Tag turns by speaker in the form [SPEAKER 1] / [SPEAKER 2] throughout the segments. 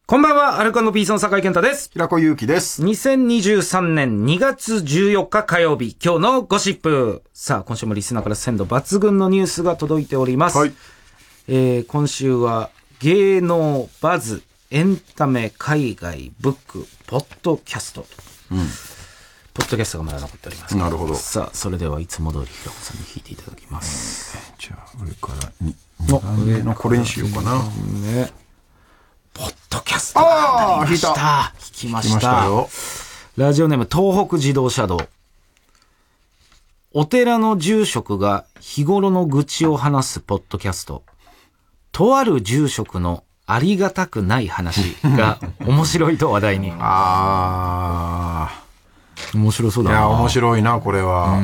[SPEAKER 1] こんばんは、アルコ&ピースの酒井健太です。
[SPEAKER 2] 平子祐希です。
[SPEAKER 1] 2023年2月14日火曜日、今日のゴシップ。さあ、今週もリスナーから鮮度抜群のニュースが届いております。はい。今週は芸能、バズ、エンタメ、海外、ブック、ポッドキャスト。ポッドキャストがまだ残っております。
[SPEAKER 2] なるほど。
[SPEAKER 1] さあ、それではいつも通り平子さんに弾いていただきます。
[SPEAKER 2] じゃあ、上から上のこれにしようかな。
[SPEAKER 1] ね。ポッドキャストが弾きましたよ。ラジオネーム東北自動車道。お寺の住職が日頃の愚痴を話すポッドキャスト。とある住職のありがたくない話が面白いと話題に。面白そうだな。
[SPEAKER 2] いや、面白いな、これは。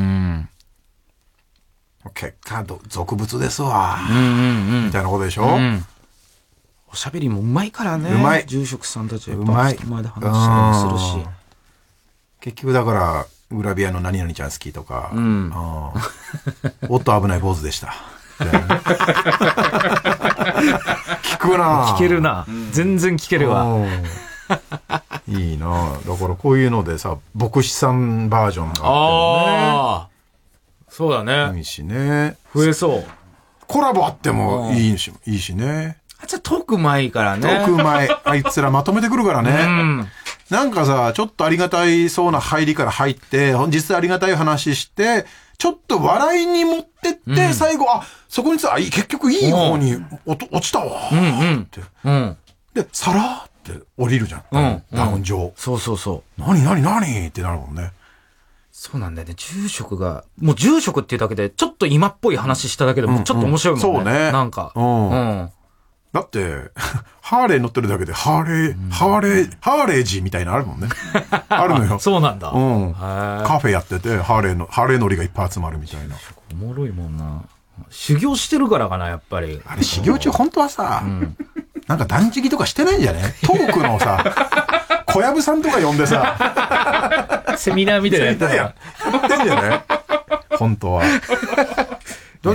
[SPEAKER 2] 結果、俗物ですわ。みたいなことでしょ。
[SPEAKER 1] おしゃべりもうまいからね。
[SPEAKER 2] うまい。
[SPEAKER 1] 住職さんたちは
[SPEAKER 2] うまい。
[SPEAKER 1] 人前で話したりもするし。
[SPEAKER 2] 結局だから、グラビアの何々ちゃん好きとか、おっと危ない坊主でした。聞くな。
[SPEAKER 1] 聞けるな。全然聞けるわ。
[SPEAKER 2] いいな。だからこういうのでさ、牧師さんバージョンがあってね。
[SPEAKER 1] そうだね。
[SPEAKER 2] いいしね。
[SPEAKER 1] 増えそう。
[SPEAKER 2] コラボあってもいいしね。
[SPEAKER 1] じゃあトークうまいからね。
[SPEAKER 2] トークうまい。あいつらまとめてくるからね。なんかさ、ちょっとありがたいそうな入りから入って、実際ありがたい話して、ちょっと笑いに持ってって、最後、そこにさ、結局いい方に落ちたわ。って。で、さらーって降りるじゃん。ダウン上。
[SPEAKER 1] そうそうそう。
[SPEAKER 2] 何ってなるもんね。
[SPEAKER 1] そうなんだよね。住職が、もう住職っていうだけで、ちょっと今っぽい話しただけでもちょっと面白いもんね。
[SPEAKER 2] そうね。
[SPEAKER 1] なんか。
[SPEAKER 2] だって、ハーレー乗ってるだけで、ハーレージみたいなのあるもんね。あるのよ。
[SPEAKER 1] そうなんだ。
[SPEAKER 2] カフェやってて、ハーレー乗りがいっぱい集まるみたいな。
[SPEAKER 1] おもろいもんな。修行してるからかな、やっぱり。
[SPEAKER 2] あれ、修行中本当はさ、なんか断食とかしてないんじゃね？トークのさ、小籔さんとか呼んでさ、
[SPEAKER 1] セミナーみたいなやつ
[SPEAKER 2] やってんじゃない？本当は。だって、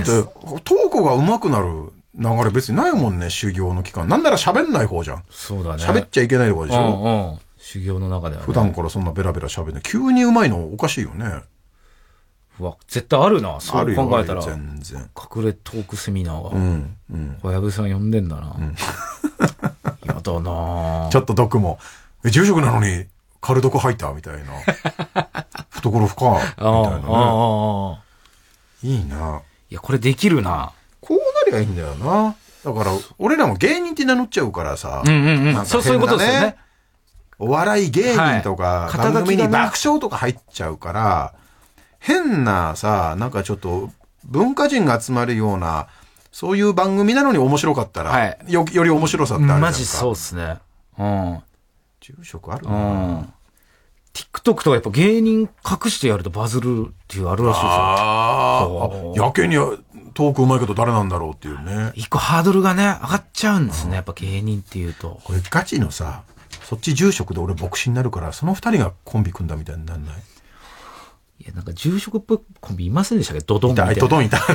[SPEAKER 2] トークが上手くなる流れ別にないもんね、修行の期間。なんなら喋んない方じゃん。
[SPEAKER 1] そうだね。
[SPEAKER 2] 喋っちゃいけない方でしょ。
[SPEAKER 1] 修行の中ではね。
[SPEAKER 2] 普段からそんなベラベラ喋るの。急に上手いのおかしいよね。
[SPEAKER 1] うわ、絶対あるな。そう考えたら。
[SPEAKER 2] 全然。
[SPEAKER 1] 隠れトークセミナーが。小籔さん呼んでんだな。やだな。
[SPEAKER 2] ちょっと毒も。住職なのに、カル毒入ったみたいな。懐深みたいなね。いいな。
[SPEAKER 1] いや、これできるな。
[SPEAKER 2] こうなりゃいいんだよな。だから、俺らも芸人って名乗っちゃうからさ。
[SPEAKER 1] そういうことですよね。
[SPEAKER 2] お笑い芸人とか、番組に爆笑とか入っちゃうから、変なさ、なんかちょっと、文化人が集まるような、そういう番組なのに面白かったら、より面白さってあるじゃんか。
[SPEAKER 1] マジそうっすね。
[SPEAKER 2] 住職あるな。
[SPEAKER 1] TikTok とかやっぱ芸人隠してやるとバズるっていうあるらしいですよ。
[SPEAKER 2] やけにトークうまいけど誰なんだろうっていうね。
[SPEAKER 1] 一個ハードルがね、上がっちゃうんですね。やっぱ芸人っていうと。
[SPEAKER 2] これガチのさ、そっち住職で俺牧師になるから、その二人がコンビ組んだみたいになんない？
[SPEAKER 1] いや、なんか住職っぽいコンビいませんでしたっけ？ドドンみたいな。
[SPEAKER 2] ドドンいた。い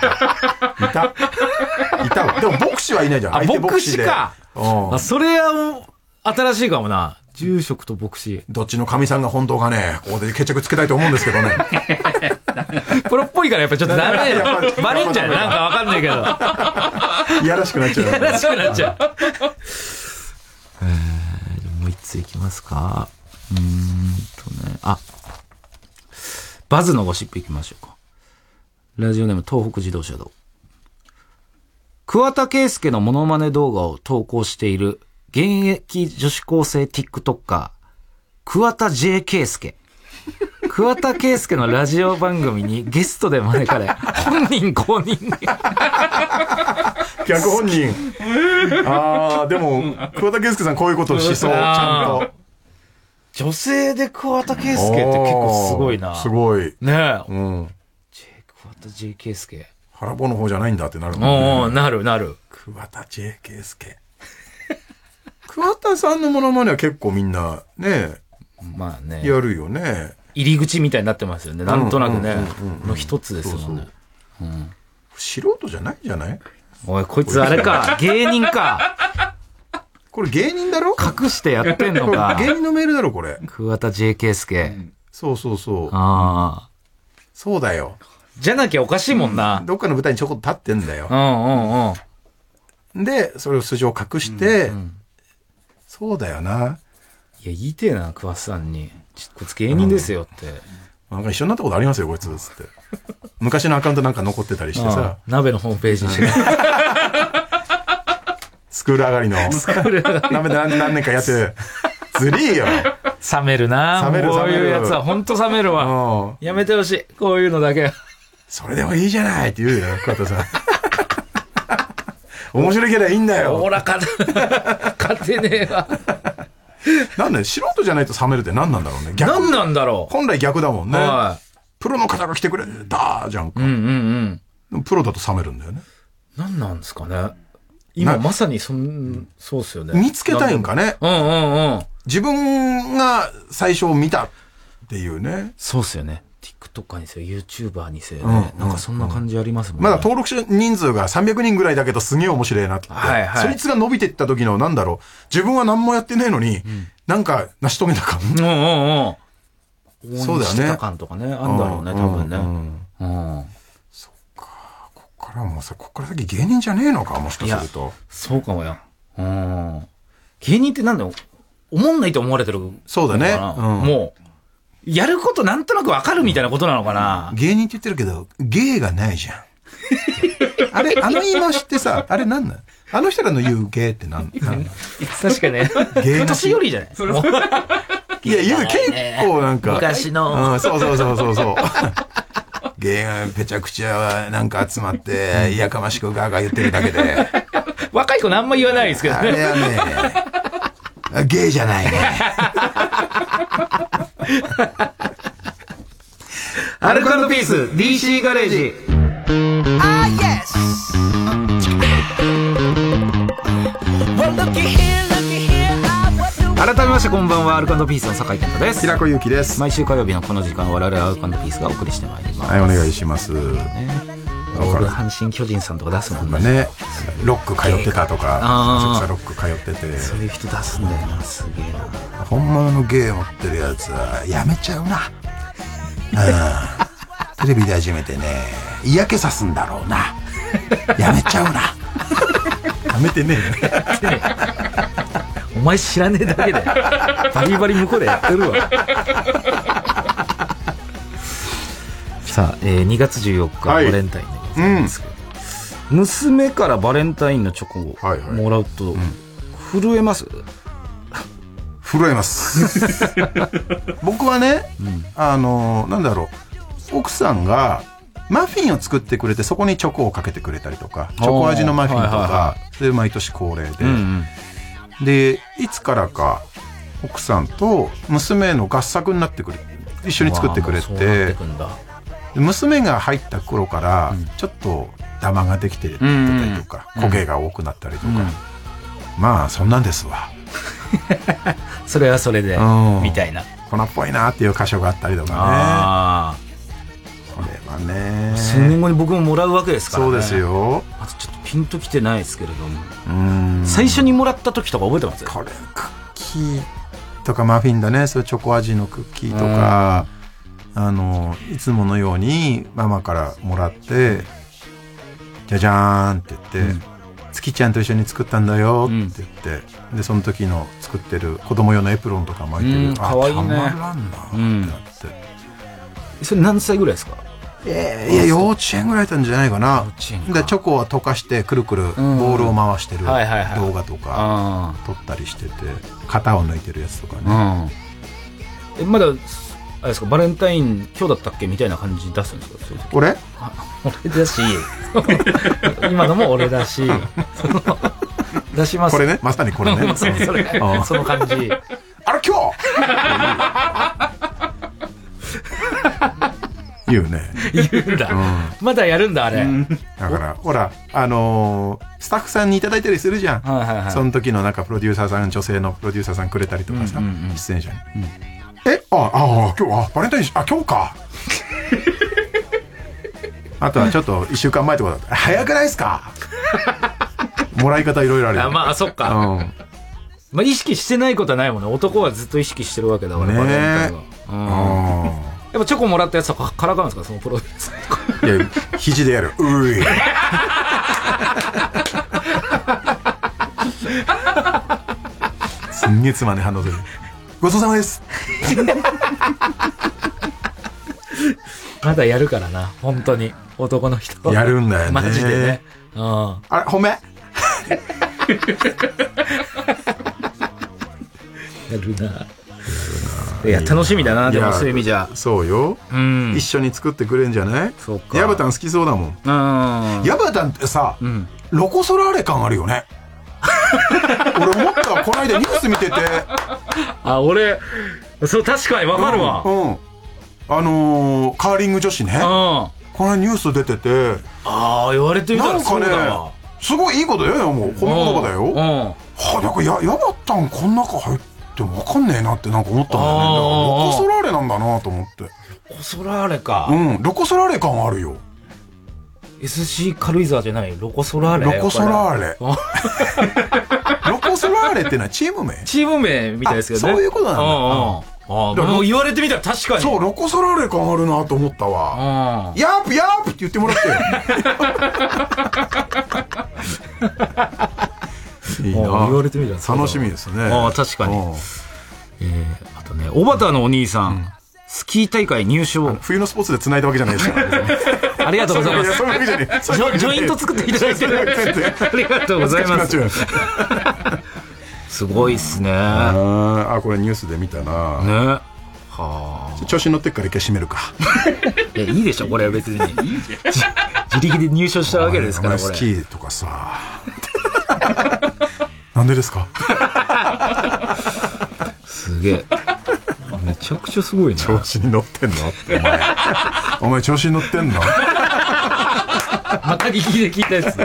[SPEAKER 2] たわ。でも牧師はいないじゃん。
[SPEAKER 1] 牧師か。それは新しいかもな。住職と牧師。
[SPEAKER 2] どっちの神さんが本当かね、ここで決着つけたいと思うんですけどね。
[SPEAKER 1] プロっぽいからやっぱちょっとダメだよ。バレんじゃん。なんかわかんないけど。
[SPEAKER 2] いやらしくなっちゃう。
[SPEAKER 1] いやらしくなっちゃう。もう一ついきますか。バズのゴシップいきましょうか。ラジオネーム東北自動車道。桑田佳祐のモノマネ動画を投稿している現役女子高生 TikToker、桑田 J 圭介。桑田佳祐のラジオ番組にゲストで招かれ、本人公認。
[SPEAKER 2] 逆本人。でも、桑田佳祐さんこういうことしそう、ちゃんと。
[SPEAKER 1] 女性で桑田佳祐って結構すごいな。
[SPEAKER 2] すごい。
[SPEAKER 1] ねえ。桑田 J 圭介。
[SPEAKER 2] 腹棒の方じゃないんだってなるもんね。
[SPEAKER 1] なる。
[SPEAKER 2] 桑田 J 圭介。桑田さんのモノマネは結構みんなね、
[SPEAKER 1] まあね。
[SPEAKER 2] やるよね。
[SPEAKER 1] 入り口みたいになってますよね。なんとなくね。の一つですよね。
[SPEAKER 2] 素人じゃないんじゃない？
[SPEAKER 1] おい、こいつあれか。芸人か。
[SPEAKER 2] これ芸人だろ？
[SPEAKER 1] 隠してやってんのか。
[SPEAKER 2] 芸人のメールだろ、これ。
[SPEAKER 1] 桑田 J 圭介。
[SPEAKER 2] そうそうそう。
[SPEAKER 1] ああ。
[SPEAKER 2] そうだよ。
[SPEAKER 1] じゃなきゃおかしいもんな。
[SPEAKER 2] どっかの舞台にちょこっと立ってんだよ。で、それを素性を隠して、そうだよな。
[SPEAKER 1] いや、言いてえな、桑田さんに。こいつ芸人ですよって。
[SPEAKER 2] なんか一緒になったことありますよ、こいつ。つって。昔のアカウントなんか残ってたりしてさ。
[SPEAKER 1] 鍋のホームページにして。
[SPEAKER 2] スクール上がりの。鍋で何年かやってる。ずりーよ。
[SPEAKER 1] 冷めるな。
[SPEAKER 2] 冷める。
[SPEAKER 1] こういうやつはほんと冷めるわ。やめてほしい。こういうのだけ。
[SPEAKER 2] それでもいいじゃないって言うよ、桑田さん。面白いけどいいんだよ。
[SPEAKER 1] ほら、勝てねえわ。
[SPEAKER 2] なんだよ、素人じゃないと冷めるって何なんだろうね。
[SPEAKER 1] 何なんだろう。
[SPEAKER 2] 本来逆だもんね。
[SPEAKER 1] はい。
[SPEAKER 2] プロの方が来てくれたじゃんか。プロだと冷めるんだよね。
[SPEAKER 1] 何なんですかね。今まさにそうっすよね。
[SPEAKER 2] 見つけたいんかね。自分が最初見たっていうね。
[SPEAKER 1] そうっすよね。TikToker にせよ、YouTuber にせよね。なんかそんな感じありますもんね。
[SPEAKER 2] まだ登録者人数が300人ぐらいだけどすげえ面白いなって。そいつが伸びていった時のなんだろう。自分は何もやってないのに、なんか成し遂げた感。そうだよね。
[SPEAKER 1] 感とかね。あんだろうね、多分ね。
[SPEAKER 2] そっか。こっからもうさ、こっから先芸人じゃねえのか、もしかすると。
[SPEAKER 1] そうかもよ。芸人ってなんだよ。思んないと思われてる。
[SPEAKER 2] そうだね。
[SPEAKER 1] もう。やることなんとなくわかるみたいなことなのかな。
[SPEAKER 2] 芸人って言ってるけど、芸がないじゃん。あれ、あの言い回しってさ、あれなんなん？あの人らの言う芸ってなん
[SPEAKER 1] 確かね。芸年寄りじゃない
[SPEAKER 2] いや、結構なんか。
[SPEAKER 1] 昔の。
[SPEAKER 2] そう。芸がぺちゃくちゃなんか集まって、やかましくガーガー言ってるだけで。
[SPEAKER 1] 若い子何も言わないですけどね。
[SPEAKER 2] あれはね、芸じゃないね。
[SPEAKER 1] アルコ&ピース DC ガレージ。改めましてこんばんは。アルコ&ピースの酒井健太です。
[SPEAKER 2] 平子祐希です。
[SPEAKER 1] 毎週火曜日のこの時間我々アルコ&ピースがお送りしてまいります。
[SPEAKER 2] はい、お願いします。
[SPEAKER 1] 俺阪神巨人さんとか出すもん
[SPEAKER 2] ね。ロック通ってたとか、ロック通ってて。
[SPEAKER 1] そういう人出すんだよな、すげえな。
[SPEAKER 2] 本物の芸持ってるやつはやめちゃうな。テレビで初めてね、嫌気さすんだろうな。やめちゃうな。やめてねえよ。
[SPEAKER 1] お前知らねえだけでバリバリ向こうでやってるわ。さあ、2月14日、バレンタインでございますけど、娘からバレンタインのチョコをもらうと、震えます？
[SPEAKER 2] 震えます。僕はね、なんだろう、奥さんがマフィンを作ってくれて、そこにチョコをかけてくれたりとか、チョコ味のマフィンとか、それ毎年恒例で、でいつからか奥さんと娘の合作になってくれ、一緒に作ってくれて、娘が入った頃からちょっとダマができてたりとか、焦げが多くなったりとか、まあそんなんですわ。
[SPEAKER 1] それはそれでみたいな、
[SPEAKER 2] 粉っぽいなっていう箇所があったりとかね。これはね、
[SPEAKER 1] 数年後に僕ももらうわけですからね。
[SPEAKER 2] そうですよ。
[SPEAKER 1] あとちょっとピンときてないですけれども、最初にもらった時とか覚えてます？
[SPEAKER 2] これクッキーとかマフィンだね。そういうチョコ味のクッキーとか、いつものようにママからもらって、じゃじゃーんって言って、月ちゃんと一緒に作ったんだよって言って、でその時の作ってる子供用のエプロンとか巻いてる、
[SPEAKER 1] かわいいね。
[SPEAKER 2] たまらんなってなって、
[SPEAKER 1] それ何歳ぐらいですか？
[SPEAKER 2] いや幼稚園ぐらいだったんじゃないかな。でチョコは溶かしてくるくるボールを回してる動画とか撮ったりしてて、型を抜いてるやつとかね。
[SPEAKER 1] まだあれですか、バレンタイン今日だったっけみたいな感じ出すんですか？そういう時
[SPEAKER 2] 俺
[SPEAKER 1] だし今のも俺だし出します。
[SPEAKER 2] これね、まさにこれね。
[SPEAKER 1] その感じ。
[SPEAKER 2] あれ今日言うね。
[SPEAKER 1] 言うんだ。まだやるんだあれ。
[SPEAKER 2] だからほらスタッフさんにいただいたりするじゃん。その時のなんかプロデューサーさん、女性のプロデューサーさんくれたりとかさ、出演者に。今日バレンタイン今日か。あとはちょっと1週間前とかだったら早くないですか。もらい方いろいろあるよ。
[SPEAKER 1] まあそっか。 まあ意識してないことはないもんね。男はずっと意識してるわけだから、
[SPEAKER 2] ね
[SPEAKER 1] バレンタインは。やっぱチョコもらったやつはからかうんですか、そのプロデュース。
[SPEAKER 2] いや、肘でやる。うい。すんげえつまんねえ反応する。ごちそうさまです。
[SPEAKER 1] まだやるからな、本当に。男の人。
[SPEAKER 2] やるんだよね。
[SPEAKER 1] マジでね。
[SPEAKER 2] あれ、褒め。や
[SPEAKER 1] るな。いや、楽しみだな、でもそういう意味じゃ。
[SPEAKER 2] そうよ。
[SPEAKER 1] うん。
[SPEAKER 2] 一緒に作ってくれんじゃない？
[SPEAKER 1] そうか。
[SPEAKER 2] ヤバタン好きそうだもん。ヤバタンってさ、ロコ・ソラーレ感あるよね。俺思ったわ、この間ニュース見てて。
[SPEAKER 1] あ、俺、そう、確かにわかるわ。
[SPEAKER 2] カーリング女子ね。この間ニュース出てて。
[SPEAKER 1] ああ、言われてみたらそうだわ。
[SPEAKER 2] なんかね、すごいいいことだよ、もう。この言葉だよ。なんかヤバタンこの中入ってもわかんねえなってなんか思ったんだよね。ロコ・ソラーレなんだなと思って。
[SPEAKER 1] ロコ・ソラーレか。
[SPEAKER 2] ロコ・ソラーレ感あるよ。
[SPEAKER 1] SC 軽井沢じゃない、ロコ・ソラーレ。
[SPEAKER 2] ロコ・ソラーレ。ロコ・ソラーレってのはチーム名？
[SPEAKER 1] チーム名みたいですけどね。そう
[SPEAKER 2] いうことなんだ。
[SPEAKER 1] もう言われてみたら確かに。
[SPEAKER 2] そう、ロコ・ソラーレ感あるなと思ったわ。ヤープヤープって言ってもらってよ。いいな。
[SPEAKER 1] 言われてみたら
[SPEAKER 2] 楽しみですね。
[SPEAKER 1] 確かに。あとね、小畑のお兄さん、スキー大会入賞。
[SPEAKER 2] 冬のスポーツで繋いだわけじゃないですから。
[SPEAKER 1] ありがとうございます。ジョイント作っていただいて。ありがとうございます。すごいっすね。
[SPEAKER 2] これニュースで見たな。ね。はあ。調子に乗ってっから一回閉めるか。
[SPEAKER 1] いや、いいでしょ、これは別に。自力で入賞したわけですから、これ。
[SPEAKER 2] スキーとかさ。なんでですか？
[SPEAKER 1] すげえ。めちゃくちゃすごいな。
[SPEAKER 2] 調子に乗ってんの？お前調子に乗ってんの？
[SPEAKER 1] また聞きで聞いたやつ。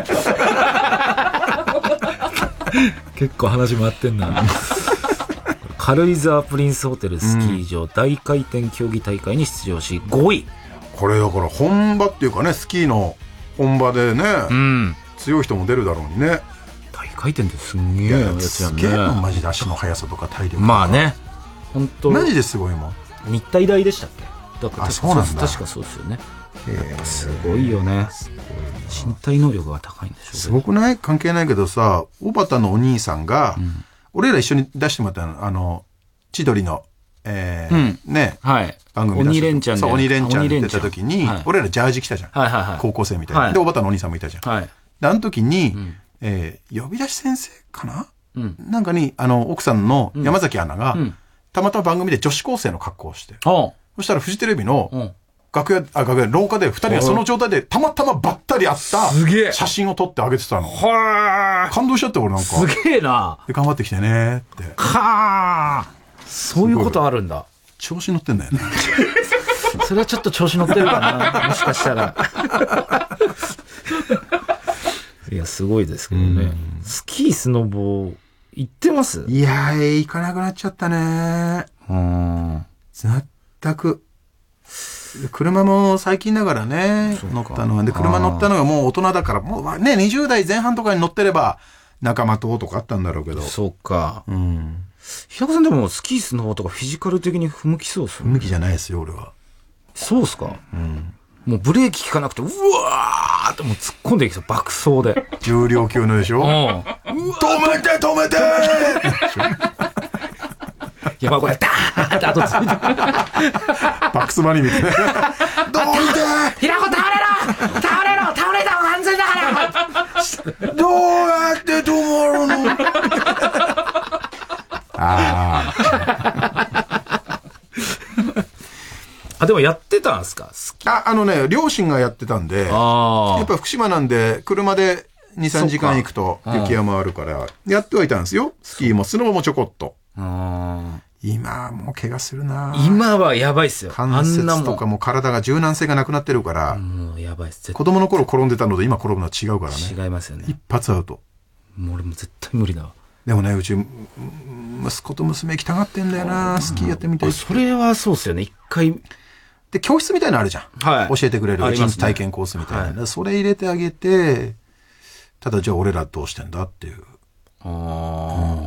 [SPEAKER 1] 結構話回ってんな。軽井沢プリンスホテルスキー場大回転競技大会に出場し5位。
[SPEAKER 2] これだから本場っていうかね、スキーの本場でね、強い人も出るだろうにね。
[SPEAKER 1] 大回転ってすんげえやつやんね。
[SPEAKER 2] すげえのマジで足の速さとか体力とか。
[SPEAKER 1] まあね。本当。
[SPEAKER 2] マジですごいもん。
[SPEAKER 1] 日体大でしたっけ？だから
[SPEAKER 2] そうなんだ。
[SPEAKER 1] 確かそうですよね。すごいよね。身体能力が高いんでしょうね。
[SPEAKER 2] すごくない？関係ないけどさ、小畑のお兄さんが、俺ら一緒に出してもらった千鳥の、ね、番組
[SPEAKER 1] 鬼レンチャンで。
[SPEAKER 2] そう、鬼レンチャンで出た時に、俺らジャージ着たじゃん。高校生みたいな。で、小畑のお兄さんもいたじゃん。で、あの時に、呼び出し先生かな？なんかに、奥さんの山崎アナが、たまたま番組で女子高生の格好をして。そしたらフジテレビの、楽屋、廊下で二人がその状態でたまたまばったり会った写真を撮ってあげてたの。感動しちゃって俺なんか。
[SPEAKER 1] すげえな。
[SPEAKER 2] で、頑張ってきてねって。
[SPEAKER 1] そういうことあるんだ。
[SPEAKER 2] 調子乗ってんだよね。
[SPEAKER 1] それはちょっと調子乗ってるかな。もしかしたら。いや、すごいですけどね。スキー、スノボ、行ってます？
[SPEAKER 2] いやー、行かなくなっちゃったね。全く。車も最近だからね、乗ったのは。で、車乗ったのがもう大人だから、もうね、20代前半とかに乗ってれば、仲間とかあったんだろうけど。
[SPEAKER 1] そうか。平子さんでもスキースノボとかフィジカル的に不向きそうっすよね。
[SPEAKER 2] 不向きじゃないですよ、俺は。
[SPEAKER 1] そうっすか？もうブレーキ効かなくて、うわーってもう突っ込んでいきそう、爆走で。
[SPEAKER 2] 重量級のでしょ？止めて止めて
[SPEAKER 1] やばい、これ、ダーって後ついて。
[SPEAKER 2] バックスマニーみたいな。どう見て
[SPEAKER 1] 平子倒れた方が安全だから。
[SPEAKER 2] どうやって止まるの？
[SPEAKER 1] でもやってたんすか？
[SPEAKER 2] 両親がやってたんで、やっぱ福島なんで、車で2、3時間行くと雪山あるから、やってはいたんですよ。スキーもスノボもちょこっと。今はもう怪我するな。
[SPEAKER 1] 今はやばいっすよ。
[SPEAKER 2] 関節とかも体が柔軟性がなくなってるから。
[SPEAKER 1] もうやばいっす。
[SPEAKER 2] 子供の頃転んでたので今転ぶのは違うからね。
[SPEAKER 1] 違いますよね。
[SPEAKER 2] 一発アウト。
[SPEAKER 1] もう俺も絶対無理だわ。
[SPEAKER 2] でもね、うち息子と娘行きたがってんだよな。スキーやってみたい。
[SPEAKER 1] それはそうっすよね。一回。
[SPEAKER 2] で、教室みたいなのあるじゃん。教えてくれる。一日体験コースみたいな。それ入れてあげて、ただじゃあ俺らどうしてんだっていう。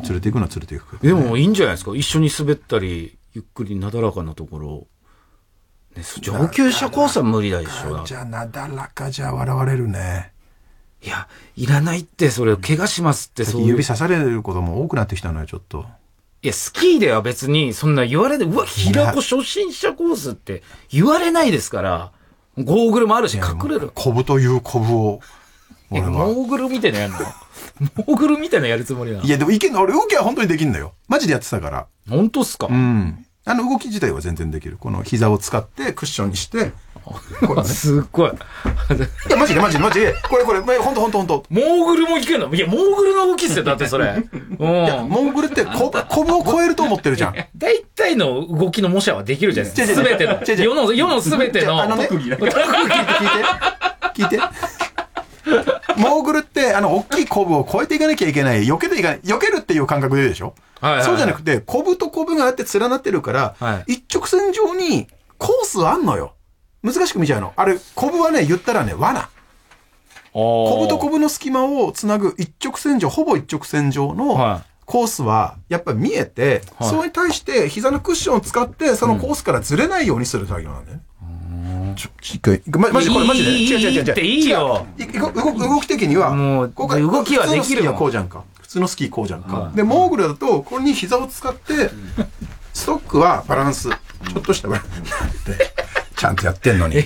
[SPEAKER 2] 連れて行くのは連れて行く。
[SPEAKER 1] でもいいんじゃないですか。一緒に滑ったり、ゆっくりなだらかなところ。ね、上級者コースは無理だでしょ。
[SPEAKER 2] じゃあ、なだらかじゃ笑われるね。
[SPEAKER 1] いや、いらないって、それ、怪我しますって、そういう。
[SPEAKER 2] 指刺されることも多くなってきたのよ、ちょっと。
[SPEAKER 1] いや、スキーでは別に、そんな言われて、うわ、平子初心者コースって言われないですから、ゴーグルもあるし、隠れる。
[SPEAKER 2] コブというコブを。
[SPEAKER 1] 俺は。モーグルみたいなやるのモーグルみたいなやるつもりなの。
[SPEAKER 2] いや、でもいけんの、俺動きは本当にできんのよ。マジでやってたから。
[SPEAKER 1] 本当っすか？
[SPEAKER 2] うん。動き自体は全然できる。この膝を使ってクッションにして、
[SPEAKER 1] これね、すっごい。い
[SPEAKER 2] や、マジで。これ、ほんと。
[SPEAKER 1] モーグルもいけんの？いや、モーグルの動きっすよ、だってそれ。いや、
[SPEAKER 2] モーグルってコブを超えると思ってるじゃん。
[SPEAKER 1] 大体の動きの模写はできるじゃないですか。すべての。世のすべての。
[SPEAKER 2] 特技聞いて。モーグルって、大きいコブを超えていかなきゃいけない。避けていかない。避けるっていう感覚ででしょ？そうじゃなくて、コブとコブがあって連なってるから、一直線上にコースあんのよ。難しく見ちゃうの。あれ、コブはね、言ったらね、罠。コブとコブの隙間をつなぐほぼ一直線上のコースは、やっぱり見えて、それに対して膝のクッションを使って、そのコースからずれないようにする作業なんだよね。一回、マジで、違う。
[SPEAKER 1] いいよ。
[SPEAKER 2] 動き的には、
[SPEAKER 1] もう、動きはできるよ。
[SPEAKER 2] こうじゃんか。普通のスキーこうじゃんか。で、モーグルだと、これに膝を使って、ストックはバランス。ちょっとしたバランス。ちゃんとやってんのに。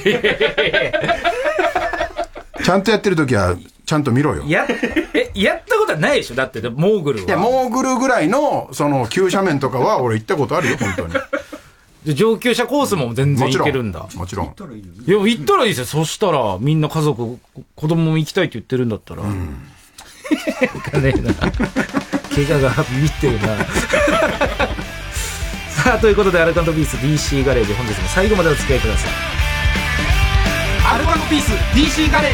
[SPEAKER 2] ちゃんとやってるときは、ちゃんと見ろよ。
[SPEAKER 1] やったことはないでしょ？だって、モーグルは。
[SPEAKER 2] いや、モーグルぐらいの、急斜面とかは、俺行ったことあるよ、本当に。
[SPEAKER 1] 上級者コースも全然行けるんだ。
[SPEAKER 2] もちろん。
[SPEAKER 1] いや、行ったらいいですよ。そしたら、みんな家族、子供も行きたいって言ってるんだったら。行かねえな。怪我がビビってるな。さあ、ということで、アルコ&ピース DC ガレージ、本日も最後までお付き合いください。アルコ&ピース DC ガレー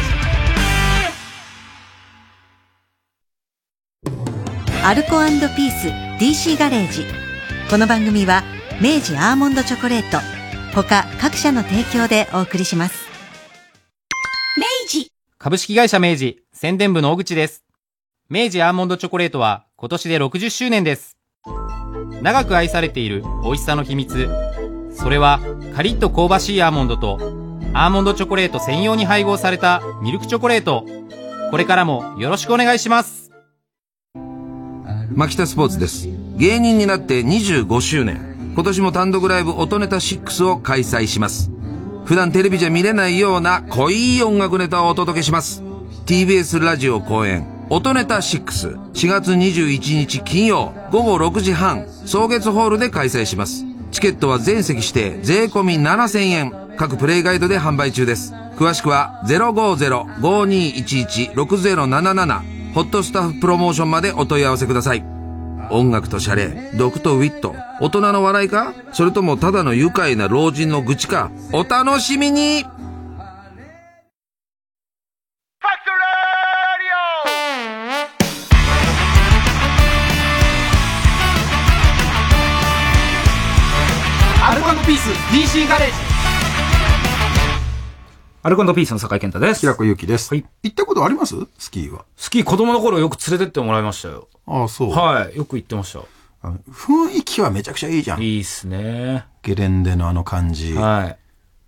[SPEAKER 3] ジ。アルコ&ピース DC ガレージ。この番組は、明治アーモンドチョコレート他各社の提供でお送りします。
[SPEAKER 4] 明治株式会社明治宣伝部の小口です。明治アーモンドチョコレートは今年で60周年です。長く愛されている美味しさの秘密、それはカリッと香ばしいアーモンドとアーモンドチョコレート専用に配合されたミルクチョコレート。これからもよろしくお願いします。
[SPEAKER 5] 牧田スポーツです。芸人になって25周年、今年も単独ライブ音ネタ6を開催します。普段テレビじゃ見れないような濃い音楽ネタをお届けします。 TBS ラジオ公演音ネタ6、4月21日金曜午後6時半、草月ホールで開催します。チケットは全席指定税込み7000円、各プレイガイドで販売中です。詳しくは 050-5211-6077 ホットスタッフプロモーションまでお問い合わせください。音楽とシャレ、毒とウィット、大人の笑いか、それともただの愉快な老人の愚痴か、お楽しみに。
[SPEAKER 1] アルコ&ピース DC ガレージ。アルコ&ピースの酒井健太です。
[SPEAKER 2] 平子祐希です。はい。行ったことあります？スキーは。
[SPEAKER 1] スキー子供の頃よく連れてってもらいましたよ。
[SPEAKER 2] ああ、そう。
[SPEAKER 1] はい。よく行ってました。
[SPEAKER 2] 雰囲気はめちゃくちゃいいじゃん。
[SPEAKER 1] いいっすね。
[SPEAKER 2] ゲレンデの感じ。
[SPEAKER 1] はい。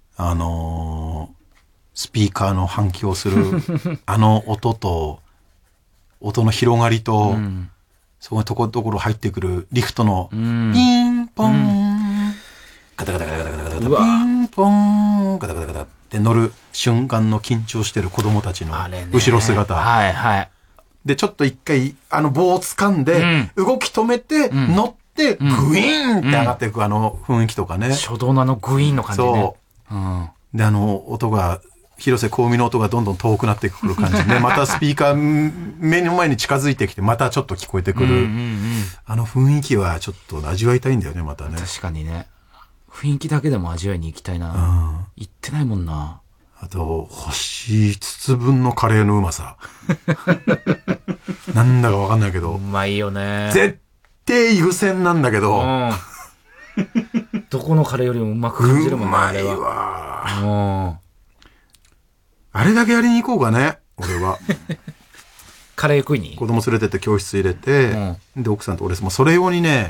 [SPEAKER 2] スピーカーの反響する、音と、音の広がりと、そこにところどころ入ってくるリフトの、ピンポン、ガタガタガタガタガタガタ、ピンポン、ガタガタガタって乗る瞬間の緊張してる子供たちの後ろ姿。
[SPEAKER 1] はいはい。
[SPEAKER 2] で、ちょっと一回、棒を掴んで、動き止めて、乗って、グイーンって上がっていく雰囲気とかね。
[SPEAKER 1] 初動のグイーンの感じね。
[SPEAKER 2] そう。で、音が、広瀬香美の音がどんどん遠くなってくる感じで、またスピーカー目の前に近づいてきて、またちょっと聞こえてくる。雰囲気はちょっと味わいたいんだよね、またね。
[SPEAKER 1] 確かにね。雰囲気だけでも味わいに行きたいな。行ってないもんな。
[SPEAKER 2] あと、欲しい筒分のカレーのうまさ。なんだかわかんないけど。
[SPEAKER 1] うまいよね。
[SPEAKER 2] 絶対湯煎なんだけど。
[SPEAKER 1] どこのカレーよりもうまく感じるもんね、あれは。
[SPEAKER 2] うまいわ。あれだけやりに行こうかね、俺は。
[SPEAKER 1] カレー食いに
[SPEAKER 2] 子供連れてって教室入れて、で、奥さんと俺もそれ用にね、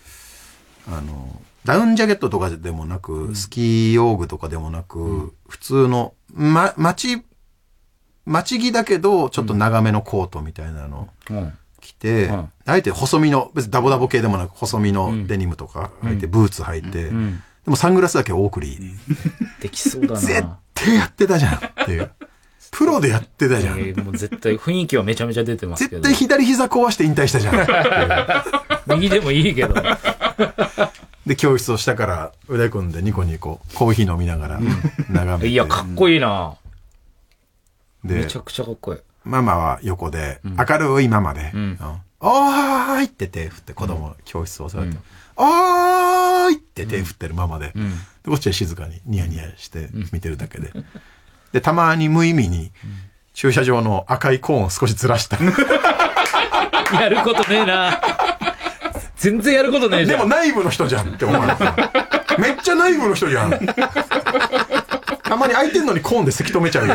[SPEAKER 2] ダウンジャケットとかでもなく、スキー用具とかでもなく、普通の、待ち着だけど、ちょっと長めのコートみたいなの着て、あえて細身の、別にダボダボ系でもなく、細身のデニムとか履いて、ブーツ履いて、でもサングラスだけオークリー。
[SPEAKER 1] できそうだな。
[SPEAKER 2] 絶対やってたじゃんっていう。プロでやってたじゃん。
[SPEAKER 1] もう絶対雰囲気はめちゃめちゃ出てますけど。
[SPEAKER 2] 絶対左膝壊して引退したじゃん。
[SPEAKER 1] 右でもいいけど。
[SPEAKER 2] で、教室を下から腕組んでニコニコ、コーヒー飲みながら眺めて。
[SPEAKER 1] いや、かっこいいな。
[SPEAKER 2] で、
[SPEAKER 1] めちゃくちゃかっこいい。
[SPEAKER 2] ママは横で、明るいママで、おーいって手振って子供、教室をされて、おーいって手振ってるママで、でこっちは静かにニヤニヤして見てるだけで。で、たまに無意味に、駐車場の赤いコーンを少しずらした。
[SPEAKER 1] やることねえな。全然やることねえじゃん。
[SPEAKER 2] でも内部の人じゃんって思われた。めっちゃ内部の人じゃん。たまに空いてんのにコーンでせき止めちゃうや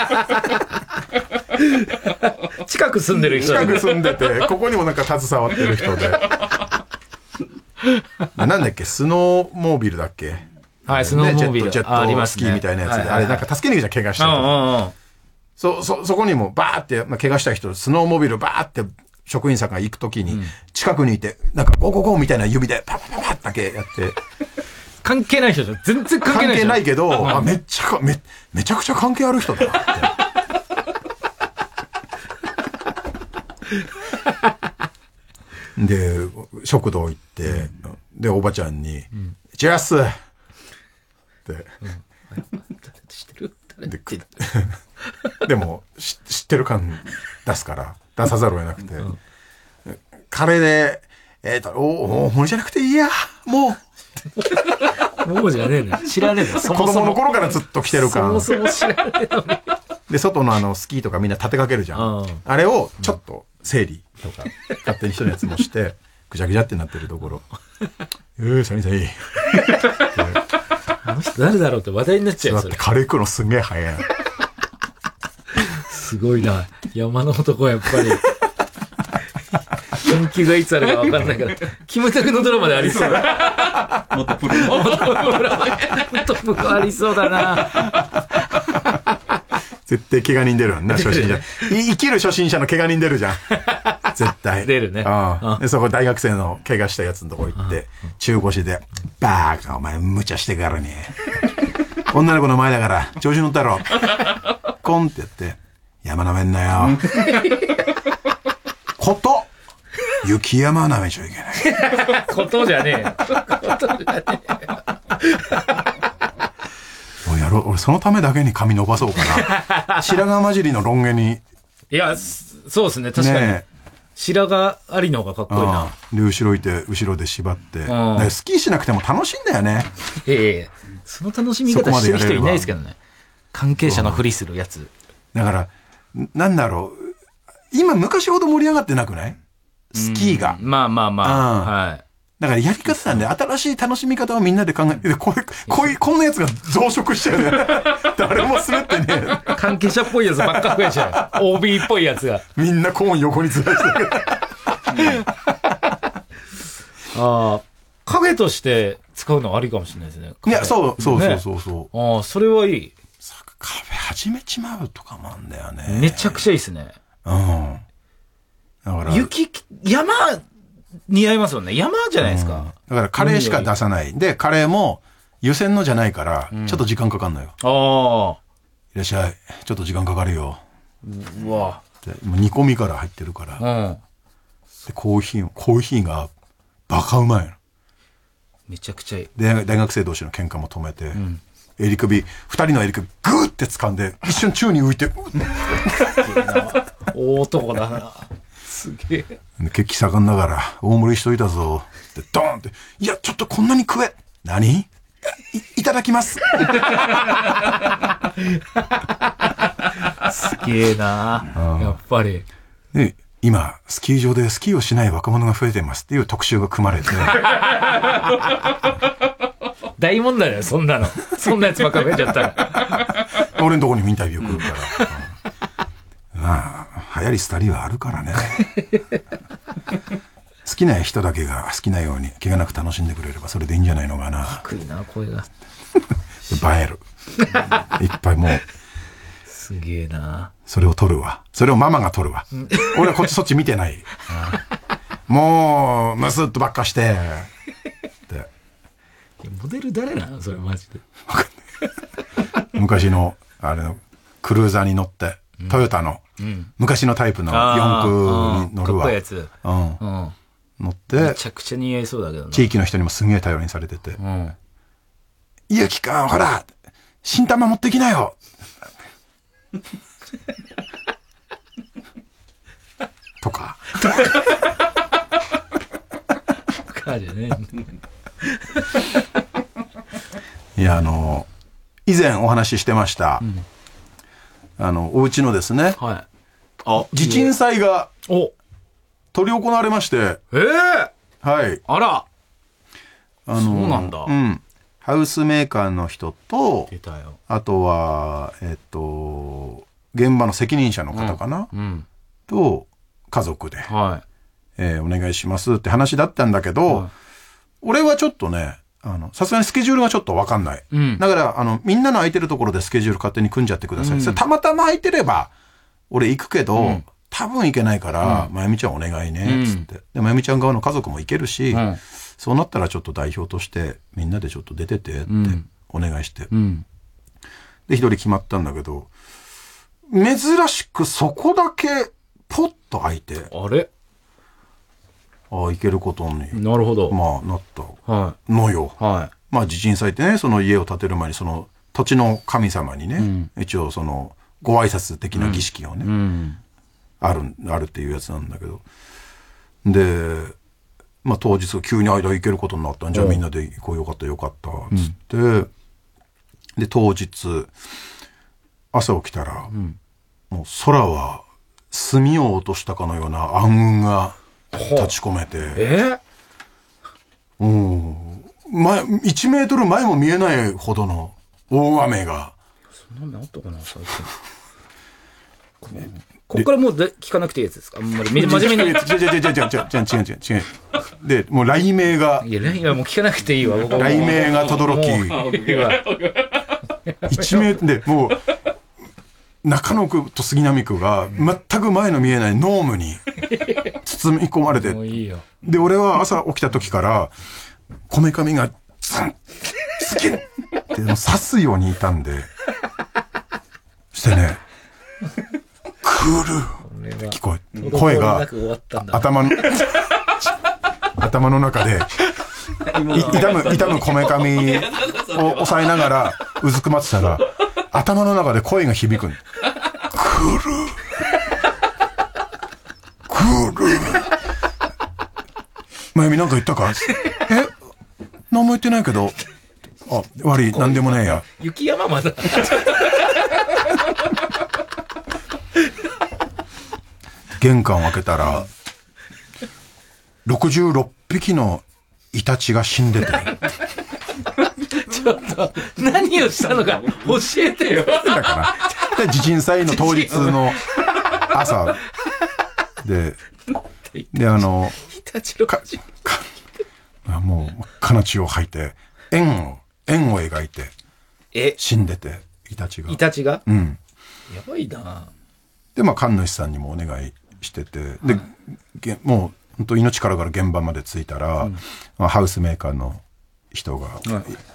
[SPEAKER 1] つ。近く住んでる人。
[SPEAKER 2] 近く住んでて、ここにもなんか携わってる人で。なんだっけ、スノーモービルだっけ。
[SPEAKER 1] はい、スノーモービル。
[SPEAKER 2] ジェットスキーみたいなやつで。あれなんか助けに行くじゃん、怪我した人。そこにもバーって、怪我した人、スノーモービルバーって職員さんが行くときに、近くにいて、なんかゴーゴーゴーみたいな指でパパパパッだけやって。
[SPEAKER 1] 関係ない人じゃん。全然関係ない人。
[SPEAKER 2] 関係ないけど、めちゃくちゃ関係ある人だなって。で、食堂行って、で、おばちゃんに、チェアスって、
[SPEAKER 1] 知ってる
[SPEAKER 2] でも、知ってる感出すから、出さざるを得なくて、カレーで、大盛りじゃなくていいや、もう。
[SPEAKER 1] もうじゃねえの。知らねえの。
[SPEAKER 2] 子供の頃からずっと来てる感。
[SPEAKER 1] そもそも知らねえのに。
[SPEAKER 2] で、外のスキーとかみんな立てかけるじゃん。あれをちょっと整理とか、勝手に人のやつもして、ぐちゃぐちゃってなってるところ。サニーさんいい。
[SPEAKER 1] あの人誰だろうって話題になっちゃうよ。
[SPEAKER 2] 座ってカレー食うのすんげえ早い。
[SPEAKER 1] すごいな。山の男はやっぱり。人気がいつあるか分かんないから、キムタクのドラマでありそうだ。もっとプロありそうだな。
[SPEAKER 2] 絶対怪我人出るわな、初心者。生きる初心者の怪我人出るじゃん。絶対。
[SPEAKER 1] 出るね。
[SPEAKER 2] で、そこ大学生の怪我したやつのとこ行って、中腰で、バーカお前無茶してからに。女の子の前だから、調子乗ったろ。コンってやって、山なめんなよ。雪山なめちゃいけない。
[SPEAKER 1] ことじゃねえよ。
[SPEAKER 2] 俺そのためだけに髪伸ばそうかな。白髪混じりのロン毛に。
[SPEAKER 1] いや、そうですね、確かに。白髪ありの方がかっこいいな。
[SPEAKER 2] で、後ろいて、後ろで縛って。スキーしなくても楽しいんだよね。
[SPEAKER 1] その楽しみ方してる人いないですけどね。関係者のふりするやつ。
[SPEAKER 2] だから、なんだろう。今、昔ほど盛り上がってなくない？スキーが。
[SPEAKER 1] まあ。はい。
[SPEAKER 2] だからやり方なんで、新しい楽しみ方をみんなで考えて、こんなやつが増殖しちゃうね。誰も滑ってね。
[SPEAKER 1] 関係者っぽいやつばっか増えちゃう。OB っぽいやつが。
[SPEAKER 2] みんなコーン横にずらしてる。
[SPEAKER 1] 影として使うのはありかもしれないですね。
[SPEAKER 2] いや、そう。
[SPEAKER 1] それはいい。
[SPEAKER 2] カフェ始めちまうとかもあんだよね。
[SPEAKER 1] めちゃくちゃいいですね。
[SPEAKER 2] だから
[SPEAKER 1] 山、似合いますよね。山じゃないですか。
[SPEAKER 2] だからカレーしか出さない。で、カレーも湯煎のじゃないから、ちょっと時間かかんのよ。いらっしゃい。ちょっと時間かかるよ。
[SPEAKER 1] うわ。
[SPEAKER 2] 煮込みから入ってるから。で、コーヒーがバカうまいの。
[SPEAKER 1] めちゃくちゃいい。
[SPEAKER 2] で、大学生同士の喧嘩も止めて、二人の襟首グーって掴んで、一瞬宙に浮いて、
[SPEAKER 1] 大男だな。すげえ。
[SPEAKER 2] 血気盛んだから、大盛りしといたぞ。で、ドーンって、いや、ちょっとこんなに食え。何？いただきます。
[SPEAKER 1] すげえな。やっぱり。
[SPEAKER 2] で、今、スキー場でスキーをしない若者が増えてますっていう特集が組まれて。
[SPEAKER 1] 大問題だよ、そんなの。そんなやつばっか増えちゃったら。
[SPEAKER 2] 俺のとこにもインタビュー来るから。 流行り廃りはあるからね。好きな人だけが好きなように気がなく楽しんでくれればそれでいいんじゃないのかな。
[SPEAKER 1] 低いな、声が。
[SPEAKER 2] 映える。いっぱいもう。
[SPEAKER 1] すげえな。
[SPEAKER 2] それを撮るわ。それをママが撮るわ。俺はこっちそっち見てない。もう、ムスッとばっかして。
[SPEAKER 1] モデル誰なのそれマジで。
[SPEAKER 2] 昔の、あれの、クルーザーに乗って、トヨタの、昔のタイプの四駆に乗るわ。
[SPEAKER 1] かっこいいやつ。
[SPEAKER 2] 乗って
[SPEAKER 1] めちゃくちゃ似合いそうだけどな。
[SPEAKER 2] 地域の人にもすんげえ頼りにされてて。ゆきくん、ほら、新玉持ってきなよとか。
[SPEAKER 1] かじゃね。
[SPEAKER 2] いや、以前お話ししてました。お家のですね、
[SPEAKER 1] はい。
[SPEAKER 2] 地鎮祭が執り行われまして、はい。
[SPEAKER 1] あら
[SPEAKER 2] そう
[SPEAKER 1] なんだ。
[SPEAKER 2] ハウスメーカーの人と、
[SPEAKER 1] 出たよ。
[SPEAKER 2] あとは、現場の責任者の方かな、と、家族で、
[SPEAKER 1] はい。
[SPEAKER 2] お願いしますって話だったんだけど、俺はちょっとね、さすがにスケジュールがちょっとわかんない。だから、みんなの空いてるところでスケジュール勝手に組んじゃってください。それたまたま空いてれば、俺行くけど、多分行けないから、まゆみちゃんお願いね、つって。で、まゆみちゃん側の家族も行けるし、そうなったらちょっと代表としてみんなでちょっと出ててってお願いして。で、一人決まったんだけど、珍しくそこだけポッと空いて。
[SPEAKER 1] あれ
[SPEAKER 2] 行けることに。
[SPEAKER 1] なるほど。
[SPEAKER 2] まあ、なったのよ。
[SPEAKER 1] はい。
[SPEAKER 2] まあ、地鎮祭ってね、その家を建てる前に、その土地の神様にね、一応その、ご挨拶的な儀式をね、あるっていうやつなんだけど。で、まあ当日急に間行けることになったんじゃあみんなで行こうよかったつって、で当日朝起きたら、もう空は墨を落としたかのような暗雲が立ち込めて、1メートル前も見えないほどの大雨が。
[SPEAKER 1] そんなのあったかな最近。ここからもう聞かなくていいやつですか？あんまり真面目に。違う。
[SPEAKER 2] で、もう雷鳴が。
[SPEAKER 1] いや、雷鳴もう聞かなくていいわ。
[SPEAKER 2] 雷鳴が轟き。1メートルで、もう、中野区と杉並区が全く前の見えない濃霧に包み込まれて。
[SPEAKER 1] もういいよ。
[SPEAKER 2] で、俺は朝起きた時から、こめかみが、スキンって刺すようにいたんで、そしてね、クール聞こえ、声が頭の中で痛むこめかみを押さえながらうずくまってたら頭の中で声が響くん。クールまゆみなんか言ったか？何も言ってないけど。悪い、なんでもねえや。
[SPEAKER 1] 雪山まだ。
[SPEAKER 2] 玄関を開けたら、66匹のイタチが死んでて。
[SPEAKER 1] ちょっと、何をしたのか教えてよ。
[SPEAKER 2] だから、地鎮祭の当日の朝で、
[SPEAKER 1] イタチ
[SPEAKER 2] もう、金血を吐いて、円を描いて、死んでて、イタチが。
[SPEAKER 1] イタチが？
[SPEAKER 2] うん。
[SPEAKER 1] やばいな。
[SPEAKER 2] で、まあ、神主さんにもお願いしてて、で、もう、本当命からがら現場まで着いたら、まあ、ハウスメーカーの人が、い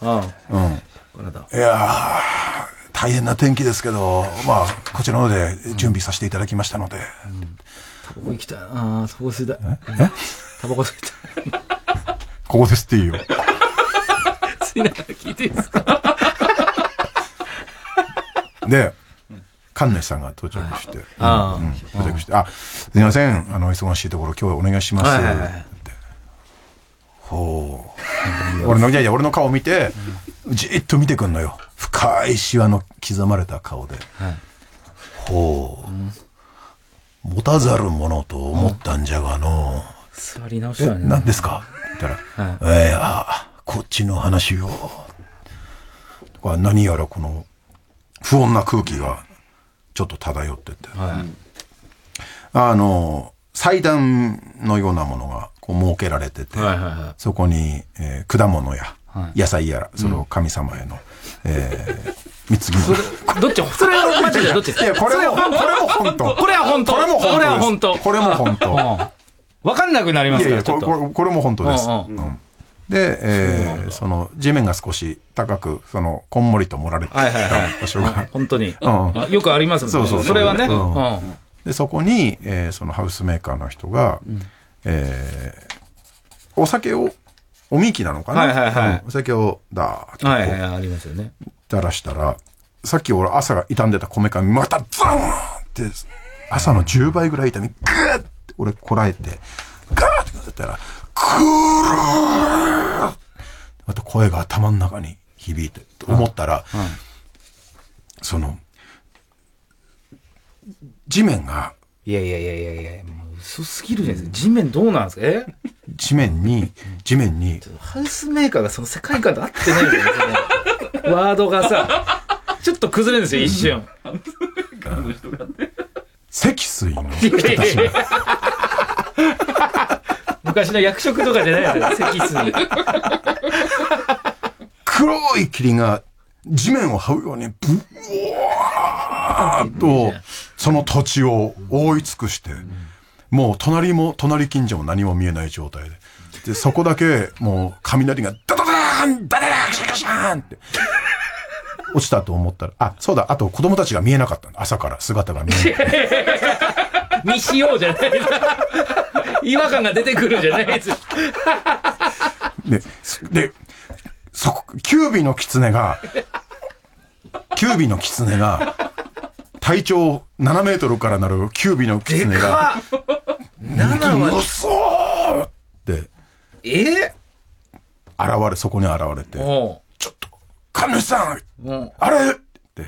[SPEAKER 2] やー、大変な天気ですけど、まあ、こちらので準備させていただきましたので。
[SPEAKER 1] タバコ行きたいな。タバコ吸いたい。タバコ吸いたい。
[SPEAKER 2] ここですっていいよ。
[SPEAKER 1] 吸いながら聞いていいですか？
[SPEAKER 2] で、神主さんが到着して、到着して、すみません、忙しいところ今日お願いします。俺の顔を見て、じーっと見てくんのよ。深いシワの刻まれた顔で。持たざるものと思ったんじゃがの。
[SPEAKER 1] 座り直したね。
[SPEAKER 2] 何ですかって言ったら、いや、こっちの話を。何やらこの不穏な空気がちょっと漂ってて。 祭壇のようなものがこう設けられてて、そこに、果物や、野菜やら、その神様への、貢ぎ物。
[SPEAKER 1] どっちそれはマジでどっちですか？
[SPEAKER 2] いや、これも本当。
[SPEAKER 1] これは本当。
[SPEAKER 2] これも本当。
[SPEAKER 1] これは本当。
[SPEAKER 2] これも本当。
[SPEAKER 1] わかんなくなりますから、ちょっと。
[SPEAKER 2] これも本当です。で、その地面が少し高く、こんもりと盛られてた場所が。
[SPEAKER 1] 本当に。よくありますもんね。それはね。
[SPEAKER 2] で、そこに、そのハウスメーカーの人が、お酒を、おみきなのかな、お酒をダーッと
[SPEAKER 1] ありますよね。
[SPEAKER 2] 垂らしたら、さっき俺朝が傷んでたこめかみ、またザーンって、朝の10倍ぐらい痛み、グーって俺こらえて、ガーってやったら、クーッまた声が頭の中に響いて、と思ったら、地面が、
[SPEAKER 1] いや、もう薄すぎるじゃないですか。地面どうなんですか？
[SPEAKER 2] 地面に、
[SPEAKER 1] ハウスメーカーがその世界観と合ってないんだよね。ワードがさ、ちょっと崩れるんですよ、一瞬。
[SPEAKER 2] 積水の人たちが。
[SPEAKER 1] 昔の役職とかじゃないですよ、積水。
[SPEAKER 2] 黒い霧が地面を這うように、ブワーッと、その土地を覆い尽くして、もう隣近所も何も見えない状態で。で、そこだけ、もう雷がダダダーンダダダーンシャカシャーンって落ちたと思ったら、そうだ、あと子供たちが見えなかったんだ。朝から姿が見えなかった。
[SPEAKER 1] 未使用じゃないです。違和感が出てくるんじゃないです。
[SPEAKER 2] で、キュービの狐が、体長7メートルからなるキュービの狐が、7はってそこに現れて、ちょっと神主さん、あれって、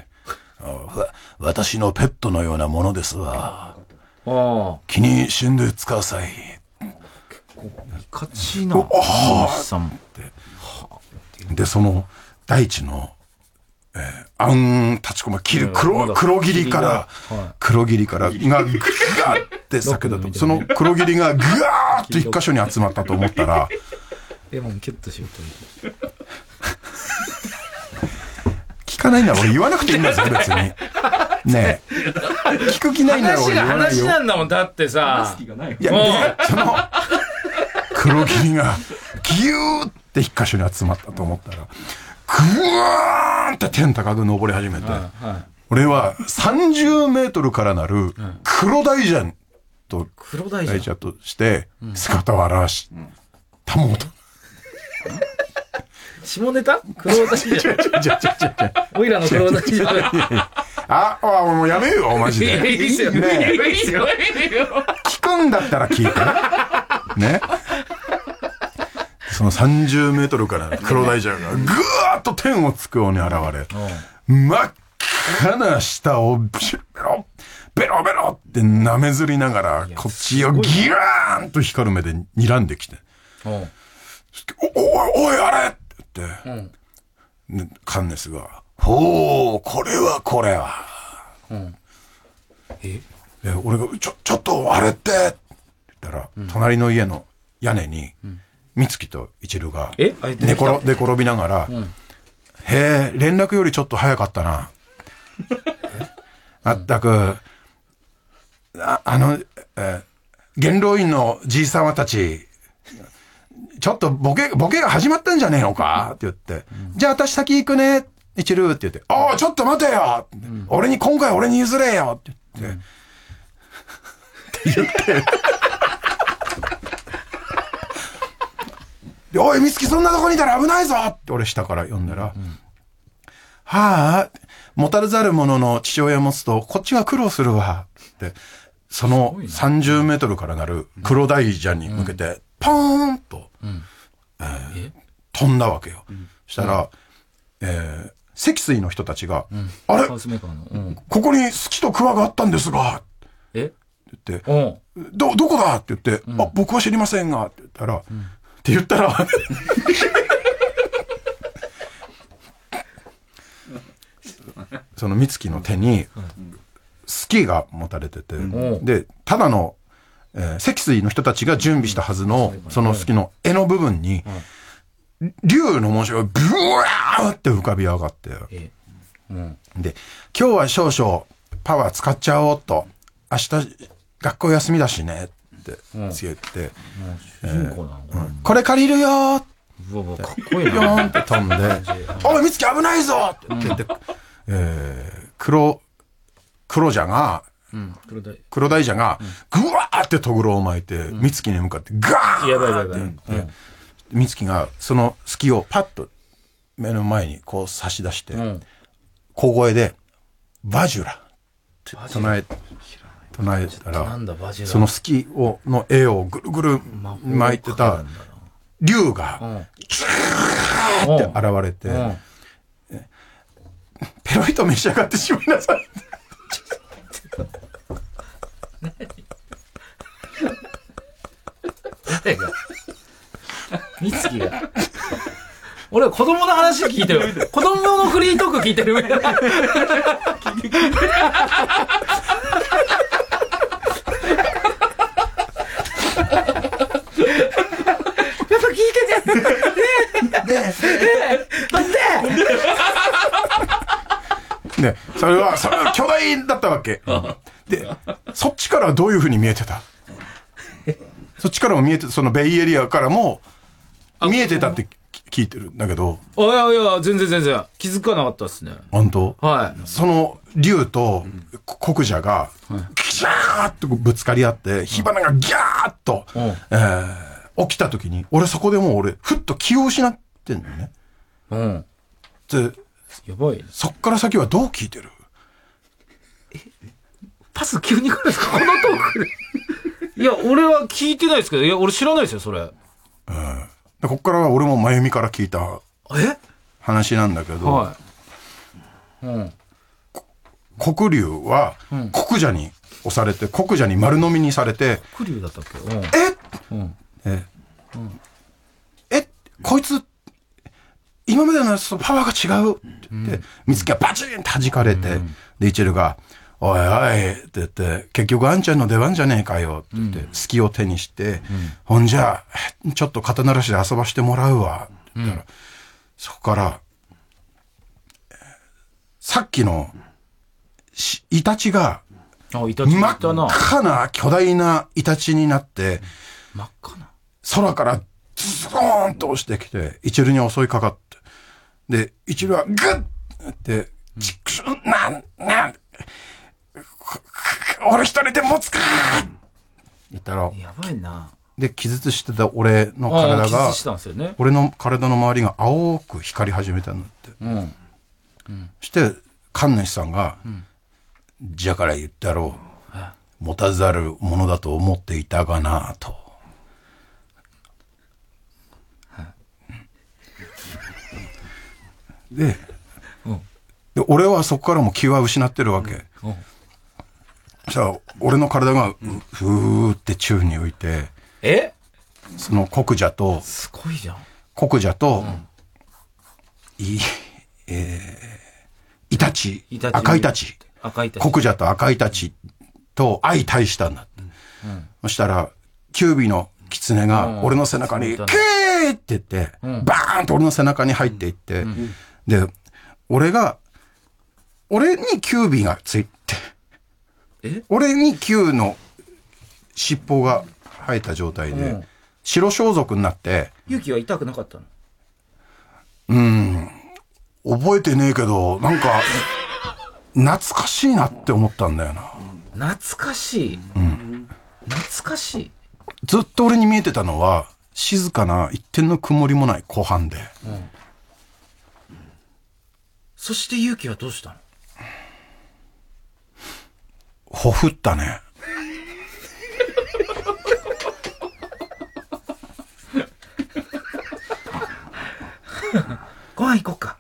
[SPEAKER 2] 私のペットのようなものですわ。気にしんでください。
[SPEAKER 1] 勝ちなさんって。
[SPEAKER 2] で、その大地のあん立ち込む黒霧からがガーって叫だと、その黒霧がガーッと一箇所に集まったと思ったら、
[SPEAKER 1] もうキュッとしようと。
[SPEAKER 2] 聞かないなら俺言わなくていいんだぞ別に。ねえ、聞く気ないなら俺言わないよ。
[SPEAKER 1] 話なんだもん、だってさ。
[SPEAKER 2] いや、その黒霧がギューって一箇所に集まったと思ったら、ぐわーって天高く登り始めて、俺は30メートルからなる黒大蛇と、大蛇として姿を現したもうと。
[SPEAKER 1] 下ネタ？黒大蛇。おいらの黒大蛇。
[SPEAKER 2] もうやめよ、マジで。
[SPEAKER 1] いいっすよ。
[SPEAKER 2] ねえ。いいっすよ。聞くんだったら聞いて。ね。その30メートルから黒大蛇がぐーっと天をつくように現れ、真っ赤な舌をベロベロって舐めずりながら、こっちをギラーンと光る目で睨んできて、おい、あれって言って、カンネスが、これは。俺が、ちょっとあれって言ったら、隣の家の屋根に、美月と一流が寝転びながら、へえ、連絡よりちょっと早かったな。まったく、元老院のじいさまたち、ちょっとボケが始まったんじゃねえのかって言って、じゃあ私先行くね、一流って言って、ちょっと待てよ、今回俺に譲れよって言って、おい、美月そんなとこにいたら危ないぞって俺下から呼んだら、もたるざる者の父親を持つと、こっちは苦労するわって、その30メートルからなる黒大蛇に向けて、ポーンと、飛んだわけよ。したら、積水の人たちが、あれ、ここに好きとクワがあったんですが、って言って、どこだって言って、僕は知りませんが、って言ったら、その美月の手に、 スキーが持たれてて、で、ただの、積水の人たちが準備したはずの、そのスキーの絵の部分に、竜の文字がブワーって浮かび上がって、で、今日は少々パワー使っちゃおうと、明日学校休みだしねって言って、これ借りるよーって、
[SPEAKER 1] かっこいいな。
[SPEAKER 2] ピョーンって飛んで、おい、美月危ないぞって言って、黒蛇が、黒大蛇が、ぐわーってトグロを巻いて、美月に向かってガーって言って、美月がその隙をパッと目の前にこう差し出して、小声で、バジュラって唱えたら、その隙の絵をぐるぐる巻いてた竜が、キューって現れて、ペロリと召し上がってしまいなさい。
[SPEAKER 1] 誰が美月が俺は子供の話聞いてる。子供のフリートーク聞いてる。やっぱ聞いてて。待って。
[SPEAKER 2] ね、それは巨大だったわけ。で、そっちからはどういう風に見えてた？そっちからも見えて、そのベイエリアからも見えてたって聞いてるんだけど。
[SPEAKER 1] いやいや、全然気づかなかったですね。
[SPEAKER 2] 本当？
[SPEAKER 1] はい。
[SPEAKER 2] その竜と国蛇がキャーッとぶつかり合って、火花がギャーッと、起きた時に、俺そこでもうふっと気を失ってんのね。で、
[SPEAKER 1] やばい。
[SPEAKER 2] そっから先はどう聞いてる？
[SPEAKER 1] パス急に来るんですかこのトークで。いや、俺は聞いてないですけど、いや、俺知らないですよ、それ。
[SPEAKER 2] でこっからは俺も真由美から聞いた話なんだけど、はい、黒竜は黒蛇に押されて、黒蛇に丸飲みにされて、
[SPEAKER 1] 黒竜だったっけ？
[SPEAKER 2] こいつ今までのやつとパワーが違うって言って、美月がバチンって弾かれて、で一流がおいおいって言って、結局あんちゃんの出番じゃねえかよって言って、隙を手にして、ほんじゃ、ちょっと肩慣らしで遊ばしてもらうわって言ったら、そこから、さっきの、イタチが、真っ赤な巨大なイタチになって、
[SPEAKER 1] 真っ赤な
[SPEAKER 2] 空からズドーンと押してきて、一流に襲いかかって、で、一流はグッって、チクシュ俺一人で持つか言ったら、
[SPEAKER 1] やばいな。
[SPEAKER 2] で、気絶してた俺の体が、俺の体の周りが青く光り始めたんだって。して、神主さんが、じゃから言ったろう。持たざるものだと思っていたがなぁと。で、俺はそこからも気は失ってるわけ。じゃあ俺の体がふーって宙に浮いて、その黒蛇と、
[SPEAKER 1] すごいじゃん。
[SPEAKER 2] 黒蛇と、イタチ、赤イタチ、黒蛇と赤イタチと相対したんだって。そしたらキュービの狐が俺の背中に、ケーって言って、バーンと俺の背中に入っていって、で、俺にキュービがついて、俺にキューの尻尾が生えた状態で、白装束になって。
[SPEAKER 1] ユキは痛くなかったの？
[SPEAKER 2] 覚えてねえけど、なんか、懐かしいなって思ったんだよな。
[SPEAKER 1] 懐かしい？懐かしい？
[SPEAKER 2] ずっと俺に見えてたのは、静かな一点の曇りもない湖畔で。
[SPEAKER 1] そしてユキはどうしたの？
[SPEAKER 2] ほふったね。
[SPEAKER 1] ご飯行こうか。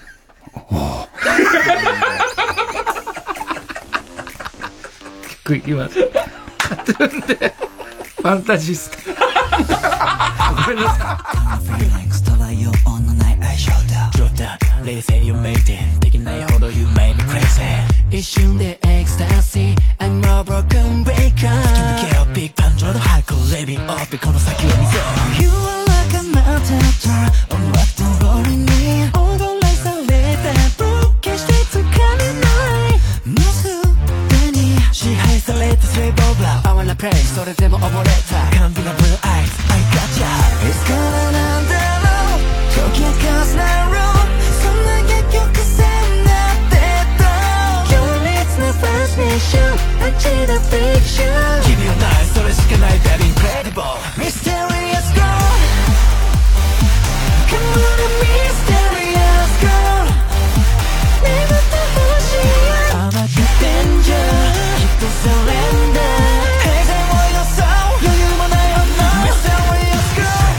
[SPEAKER 1] 結構行きます。カトゥーンでファンタジスタ。ごめんなさい。
[SPEAKER 6] 冷静よメイテンできないほど You made me crazy 一瞬でエクスタシのブロックンブレイカー吹き抜けよビッグバンドのハイコーレビンオープこの先を見せ You are like a mountain Unlock the rolling in 踊らされたブ決してつかめないもうすでに支配されたスレイボーラー I wanna play それでも溺れた完璧な Blue Eyes I got ya いつからなんだろう解き明かすなろうそんな結局さなってた強烈なファスネーションあっちだフィクション君はないそれしかない That incredible Mysterious girl Come on mysterious girl 眠ってほしいよ甘くデンジャーきっとサレンダー平然を装う余裕もない女 Mysterious girl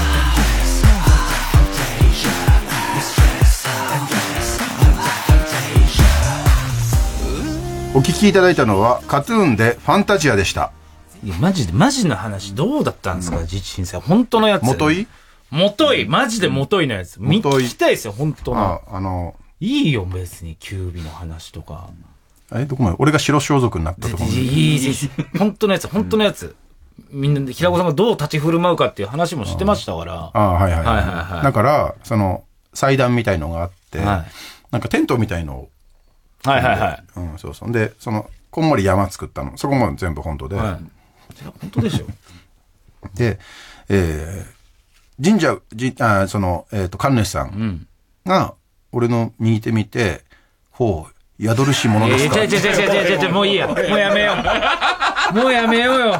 [SPEAKER 2] お聞きいただいたのはカトゥーンでファンタジアでした。
[SPEAKER 1] いや、マジの話どうだったんですか、自治先生。本当のやつ。
[SPEAKER 2] 元い
[SPEAKER 1] マジで元いのやつ。聞きたいですよ、本当の。いいよ、別に、キュービの話とか。
[SPEAKER 2] どこまで俺が白装束になったところ
[SPEAKER 1] いい本当のやつ。みんなで、平子さんがどう立ち振る舞うかっていう話もしてましたから。
[SPEAKER 2] はい。だから、その、祭壇みたいのがあって、なんかテントみたいのを、そうそう。で、その、こんもり山作ったの。そこも全部本当で。
[SPEAKER 1] 本当でしょ。
[SPEAKER 2] で、神社、その、神主さんが、俺の右手見て、ほう、宿るし者ですか。
[SPEAKER 1] もういいや。もうやめよう。もうやめようよ。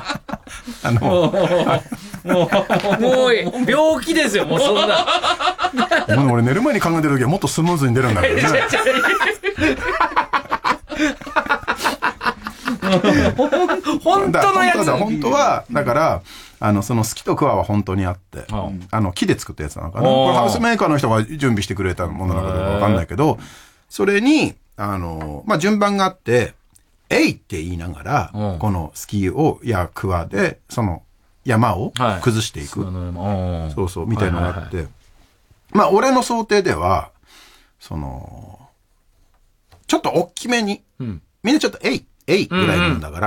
[SPEAKER 1] もう病気ですよ、もうそんな。
[SPEAKER 2] 俺寝る前に考えてる時はもっとスムーズに出るんだけどね。
[SPEAKER 1] 本当のやつ。
[SPEAKER 2] 本当は、だから、その好きとクワは本当にあって、木で作ったやつなのかな。これハウスメーカーの人が準備してくれたものなのかどうかわかんないけど、それに、順番があって、えいって言いながら、このスキーを、クワで、その山を崩していく。そうそう、みたいなのがあって。まあ、俺の想定では、その、ちょっと大きめに、みんなちょっと、えいぐらいなんだから、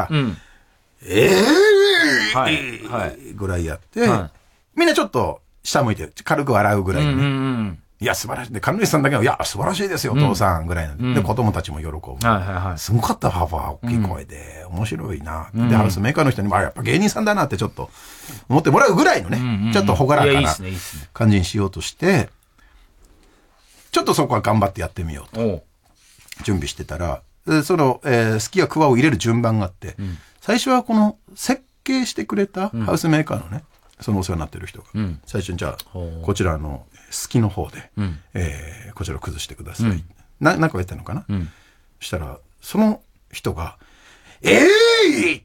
[SPEAKER 2] ぐらいやって、みんなちょっと下向いて軽く笑うぐらいにね。いや、素晴らしい。で、神主さんだけは、いや、素晴らしいですよ、お父さん、ぐらいなんで、子供たちも喜ぶ。すごかった、パパ、大きい声で、面白いな。で、ハウスメーカーの人にも、やっぱ芸人さんだなってちょっと思ってもらうぐらいのね、ちょっとほがらかな感じにしようとして、ちょっとそこは頑張ってやってみようと。準備してたら、その、スキーやクワを入れる順番があって、最初はこの設計してくれたハウスメーカーのね、そのお世話になってる人が、最初にじゃあ、こちらのスキの方で、こちらを崩してください。なんかやったのかな、そしたら、その人が、って、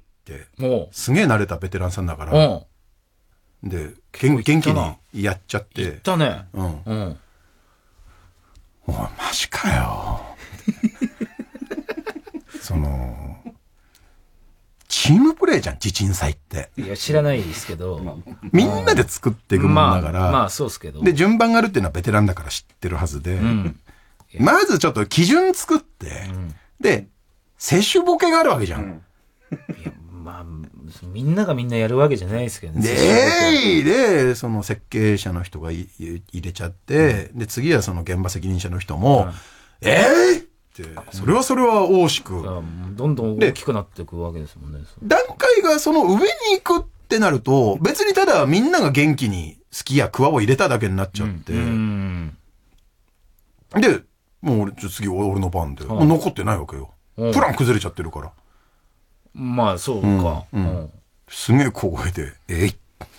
[SPEAKER 2] すげえ慣れたベテランさんだから、で、元気にやっちゃって。
[SPEAKER 1] 言ったね。
[SPEAKER 2] おい、マジかよ。その、チームプレーじゃん、地鎮祭って。
[SPEAKER 1] いや、知らないですけど。
[SPEAKER 2] みんなで作っていくもんだから。
[SPEAKER 1] まあ、そうですけど。
[SPEAKER 2] で、順番があるっていうのはベテランだから知ってるはずで。まずちょっと基準作って、で、接種ボケがあるわけじゃん。
[SPEAKER 1] いや、まあ、みんながみんなやるわけじゃないですけどね。
[SPEAKER 2] で、その設計者の人が入れちゃって、で、次はその現場責任者の人も、って、それは大しく。
[SPEAKER 1] どんどん大きくなっていくわけですもんね。
[SPEAKER 2] 段階がその上に行くってなると、別にただみんなが元気にスキーやクワを入れただけになっちゃって。で、もう次俺の番で。もう残ってないわけよ。プラン崩れちゃってるから。
[SPEAKER 1] まあ、そうか。
[SPEAKER 2] すげえ小声で、い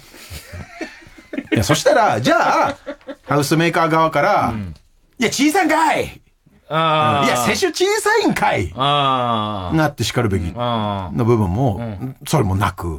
[SPEAKER 2] や、そしたら、じゃあ、ハウスメーカー側から、いや、小さいんかいいや、接種小さいんかいなって叱るべきの部分も、それもなく、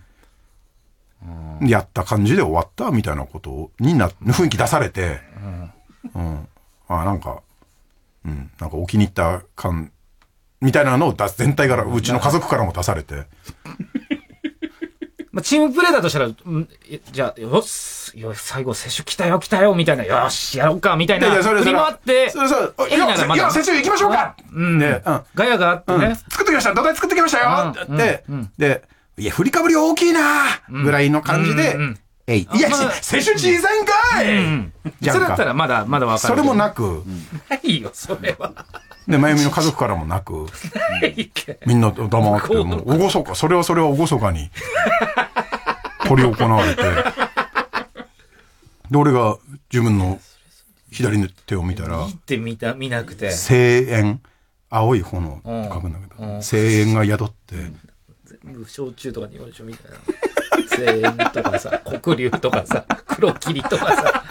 [SPEAKER 2] やった感じで終わったみたいなことに雰囲気出されて、なんかお気に入った感、みたいなのを全体から、うちの家族からも出されて、
[SPEAKER 1] まあ、チームプレーだとしたら、じゃあ、よし、最後、接種来たよ、みたいな、よし、やろうか、みたいな。振り回って、
[SPEAKER 2] そう。いや、接種行きましょうか。
[SPEAKER 1] ガヤがあってね。
[SPEAKER 2] 作ってきました。土台作ってきましたよって。で、いや、振りかぶり大きいなぐらいの感じで、いや、接種小さいんかい
[SPEAKER 1] それだったらまだわかる。
[SPEAKER 2] それもなく。
[SPEAKER 1] ないよ、それは。
[SPEAKER 2] で、まゆみの家族からもなく。みんな黙って、もう、おごそか、それはおごそかに。執り行われて。で、俺が自分の左の手を見たら。
[SPEAKER 1] 見なくて。
[SPEAKER 2] 声援。青い炎って書くんだけど。声援が宿って。
[SPEAKER 1] 全部焼酎とかに言われちゃうみたいな。声援とかさ、黒龍とかさ、黒霧とかさ。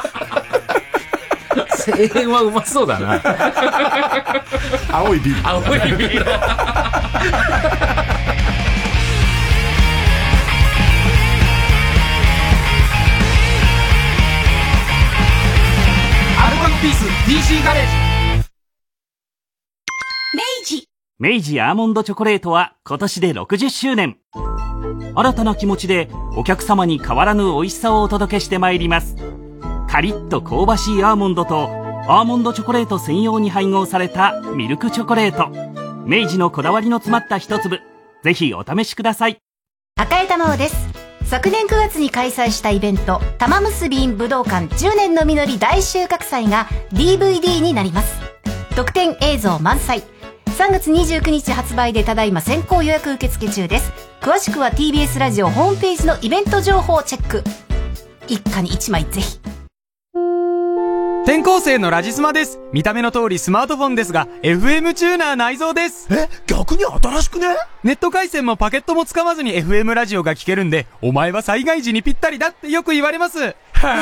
[SPEAKER 1] 声援はうまそうだな。
[SPEAKER 2] 青いビール。
[SPEAKER 1] 青いビール。アルコ&ピース DC ガレージ。
[SPEAKER 7] 明治アーモンドチョコレートは今年で60周年。新たな気持ちでお客様に変わらぬ美味しさをお届けしてまいります。カリッと香ばしいアーモンドとアーモンドチョコレート専用に配合されたミルクチョコレート。明治のこだわりの詰まった一粒。ぜひお試しください。
[SPEAKER 8] 赤江玉緒です。昨年9月に開催したイベント玉結び武道館10年の実り大収穫祭が DVD になります。特典映像満載。3月29日発売でただいま先行予約受付中です。詳しくは TBS ラジオホームページのイベント情報をチェック。一家に1枚ぜひ。
[SPEAKER 9] 転校生のラジスマです。見た目の通りスマートフォンですが FM チューナー内蔵です。
[SPEAKER 10] 逆に新しくね？
[SPEAKER 9] ネット回線もパケットも使わずに FM ラジオが聞けるんで、お前は災害時にぴったりだってよく言われます。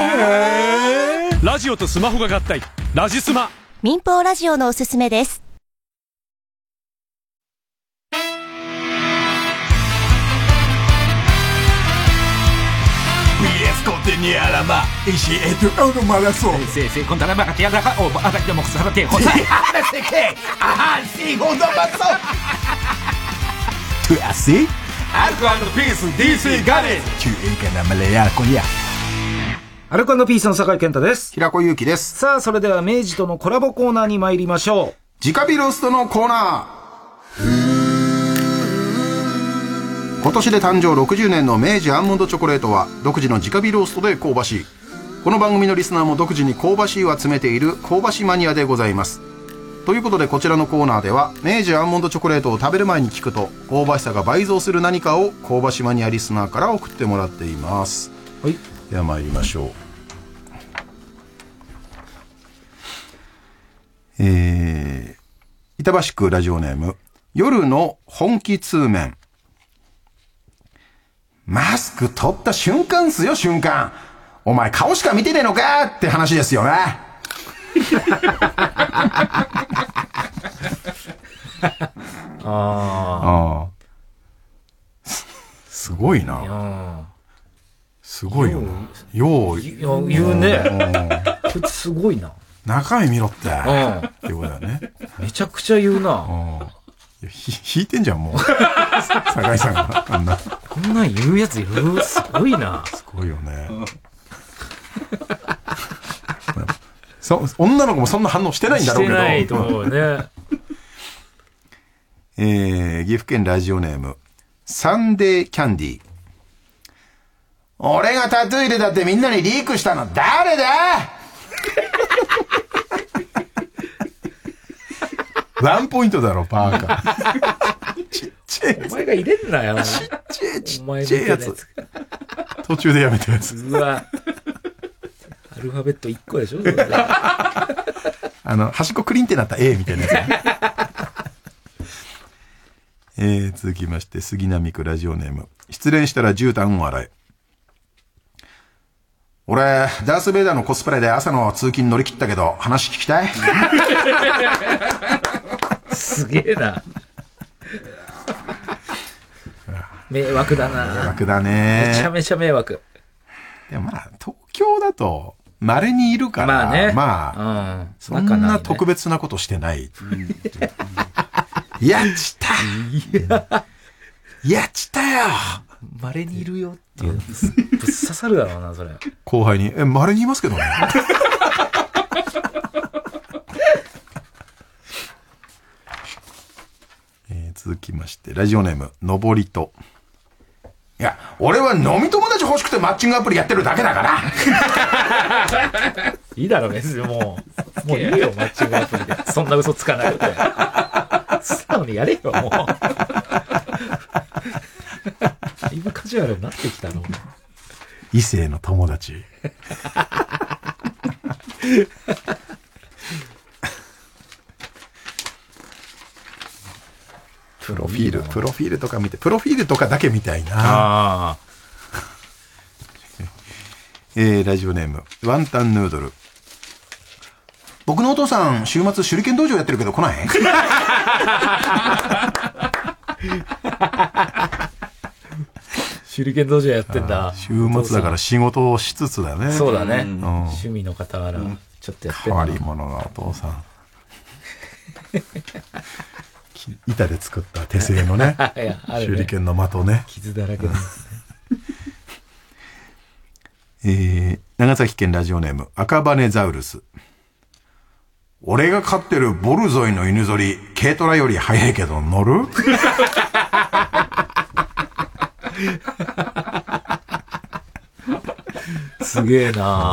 [SPEAKER 10] ラジオとスマホが合体、ラジスマ。
[SPEAKER 11] 民放ラジオのおすすめです。
[SPEAKER 10] Tenía la más y si esto es un malazo.
[SPEAKER 1] Sí, contra la vaca que ya deja o ahora tenemos que saber qué cosa.
[SPEAKER 10] ¿Ahora qué? Ajá, sí, un malazo. ¿Tú así? Algo piece DC Garage. Tu que no me lea con ya.
[SPEAKER 1] アルコ&ピースの酒井健太です。
[SPEAKER 2] 平子祐希です。
[SPEAKER 1] さあ、それでは明治とのコラボコーナーに参りましょ
[SPEAKER 2] う。直火ローストのコーナー。今年で誕生60年の明治アーモンドチョコレートは独自の直火ローストで香ばしい。この番組のリスナーも独自に香ばしいを集めている香ばしマニアでございます。ということでこちらのコーナーでは明治アーモンドチョコレートを食べる前に聞くと香ばしさが倍増する何かを香ばしマニアリスナーから送ってもらっています。
[SPEAKER 1] はい。
[SPEAKER 2] では参りましょう。板橋区ラジオネーム夜の本気通面。マスク取った瞬間っすよ、瞬間。お前顔しか見てねえのかって話ですよね。すごいな。すごいよな。よう
[SPEAKER 1] 言うね。こいつすごいな。
[SPEAKER 2] 中身見ろって。っていうことだね。
[SPEAKER 1] めちゃくちゃ言うな。
[SPEAKER 2] 引いてんじゃん、もう。酒井さんが。
[SPEAKER 1] こんなん言うやついる？すごいな。
[SPEAKER 2] すごいよね。女の子もそんな反応してないんだろうけど。
[SPEAKER 1] してないと思うね。
[SPEAKER 2] 岐阜県ラジオネーム、サンデーキャンディー。俺がタトゥー入れたってみんなにリークしたの誰だ？ワンポイントだろ、パーカー。ちっちゃいやつ。
[SPEAKER 1] お前が入れんなよ。
[SPEAKER 2] ちっちゃいやつ。途中でやめたやつ。
[SPEAKER 1] うわ。アルファベット1個でしょ
[SPEAKER 2] 端っこクリンってなった A みたいなやつ。続きまして、杉並区ラジオネーム。失恋したら絨毯を洗え。俺、ダースベイダーのコスプレで朝の通勤乗り切ったけど、話聞きたい？
[SPEAKER 1] すげえな。迷惑だな。
[SPEAKER 2] 迷惑だね。
[SPEAKER 1] めちゃめちゃ迷惑。
[SPEAKER 2] でもまあ、東京だと、稀にいるから、
[SPEAKER 1] まあね。
[SPEAKER 2] まあ、そんな特別なことしてない。やっちったよ。
[SPEAKER 1] 稀にいるよっていう。ぶっ刺さるだろうな、それ。
[SPEAKER 2] 後輩に、稀にいますけどね。続きまして、ラジオネーム、のぼりと。いや、俺は飲み友達欲しくてマッチングアプリやってるだけだから。
[SPEAKER 1] いいだろ、別にもういいよ、マッチングアプリで。そんな嘘つかないで。素直にやれよ、もう。だいぶカジュアルになってきたの。
[SPEAKER 2] 異性の友達。プロフィールとか見て、プロフィールとかだけ見たいな。ラジオネーム、ワンタンヌードル。僕のお父さん、週末手裏剣道場やってるけど来ない？
[SPEAKER 1] 手裏剣道場やってんだ。
[SPEAKER 2] 週末だから仕事をしつつだね。
[SPEAKER 1] そうだね。趣味の傍ら、ちょっとやってんだ。
[SPEAKER 2] 変わり者がお父さん。板で作った手製のね、手裏剣の的ね。
[SPEAKER 1] 傷だらけです
[SPEAKER 2] ね。長崎県ラジオネーム、赤羽ザウルス。俺が飼ってるボルゾイの犬ぞり、軽トラより速いけど乗る？
[SPEAKER 1] すげえな、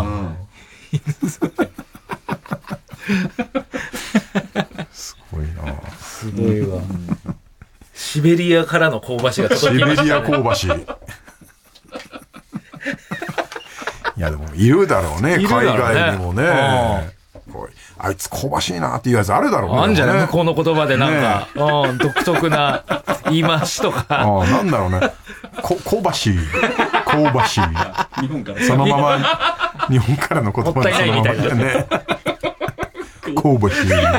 [SPEAKER 2] すごいな。
[SPEAKER 1] すごいわ。シベリアからの香ばしが届きましたね。
[SPEAKER 2] シベリア香ばし。いやでもいるだろうね、海外にもね。あいつ香ばしいなっていうやつあるだろうね。
[SPEAKER 1] あんじゃない、向こうの言葉でなんか、独特な言い回しとか。
[SPEAKER 2] なんだろうね。香ばしい。香ばしい。そのまま、日本からの言葉でそのままね。香ばし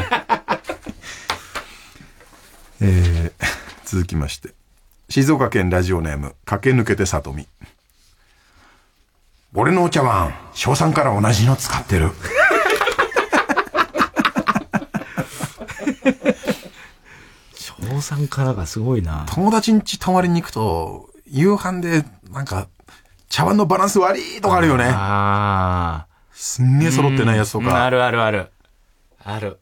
[SPEAKER 2] い。続きまして。静岡県ラジオネーム、駆け抜けて里見。俺のお茶碗、小3から同じの使ってる。
[SPEAKER 1] 小3からがすごいな。
[SPEAKER 2] 友達ん家泊まりに行くと、夕飯で、なんか、茶碗のバランス悪いとかあるよね。すんげえ揃ってないやつとか。
[SPEAKER 1] あるあるある。ある。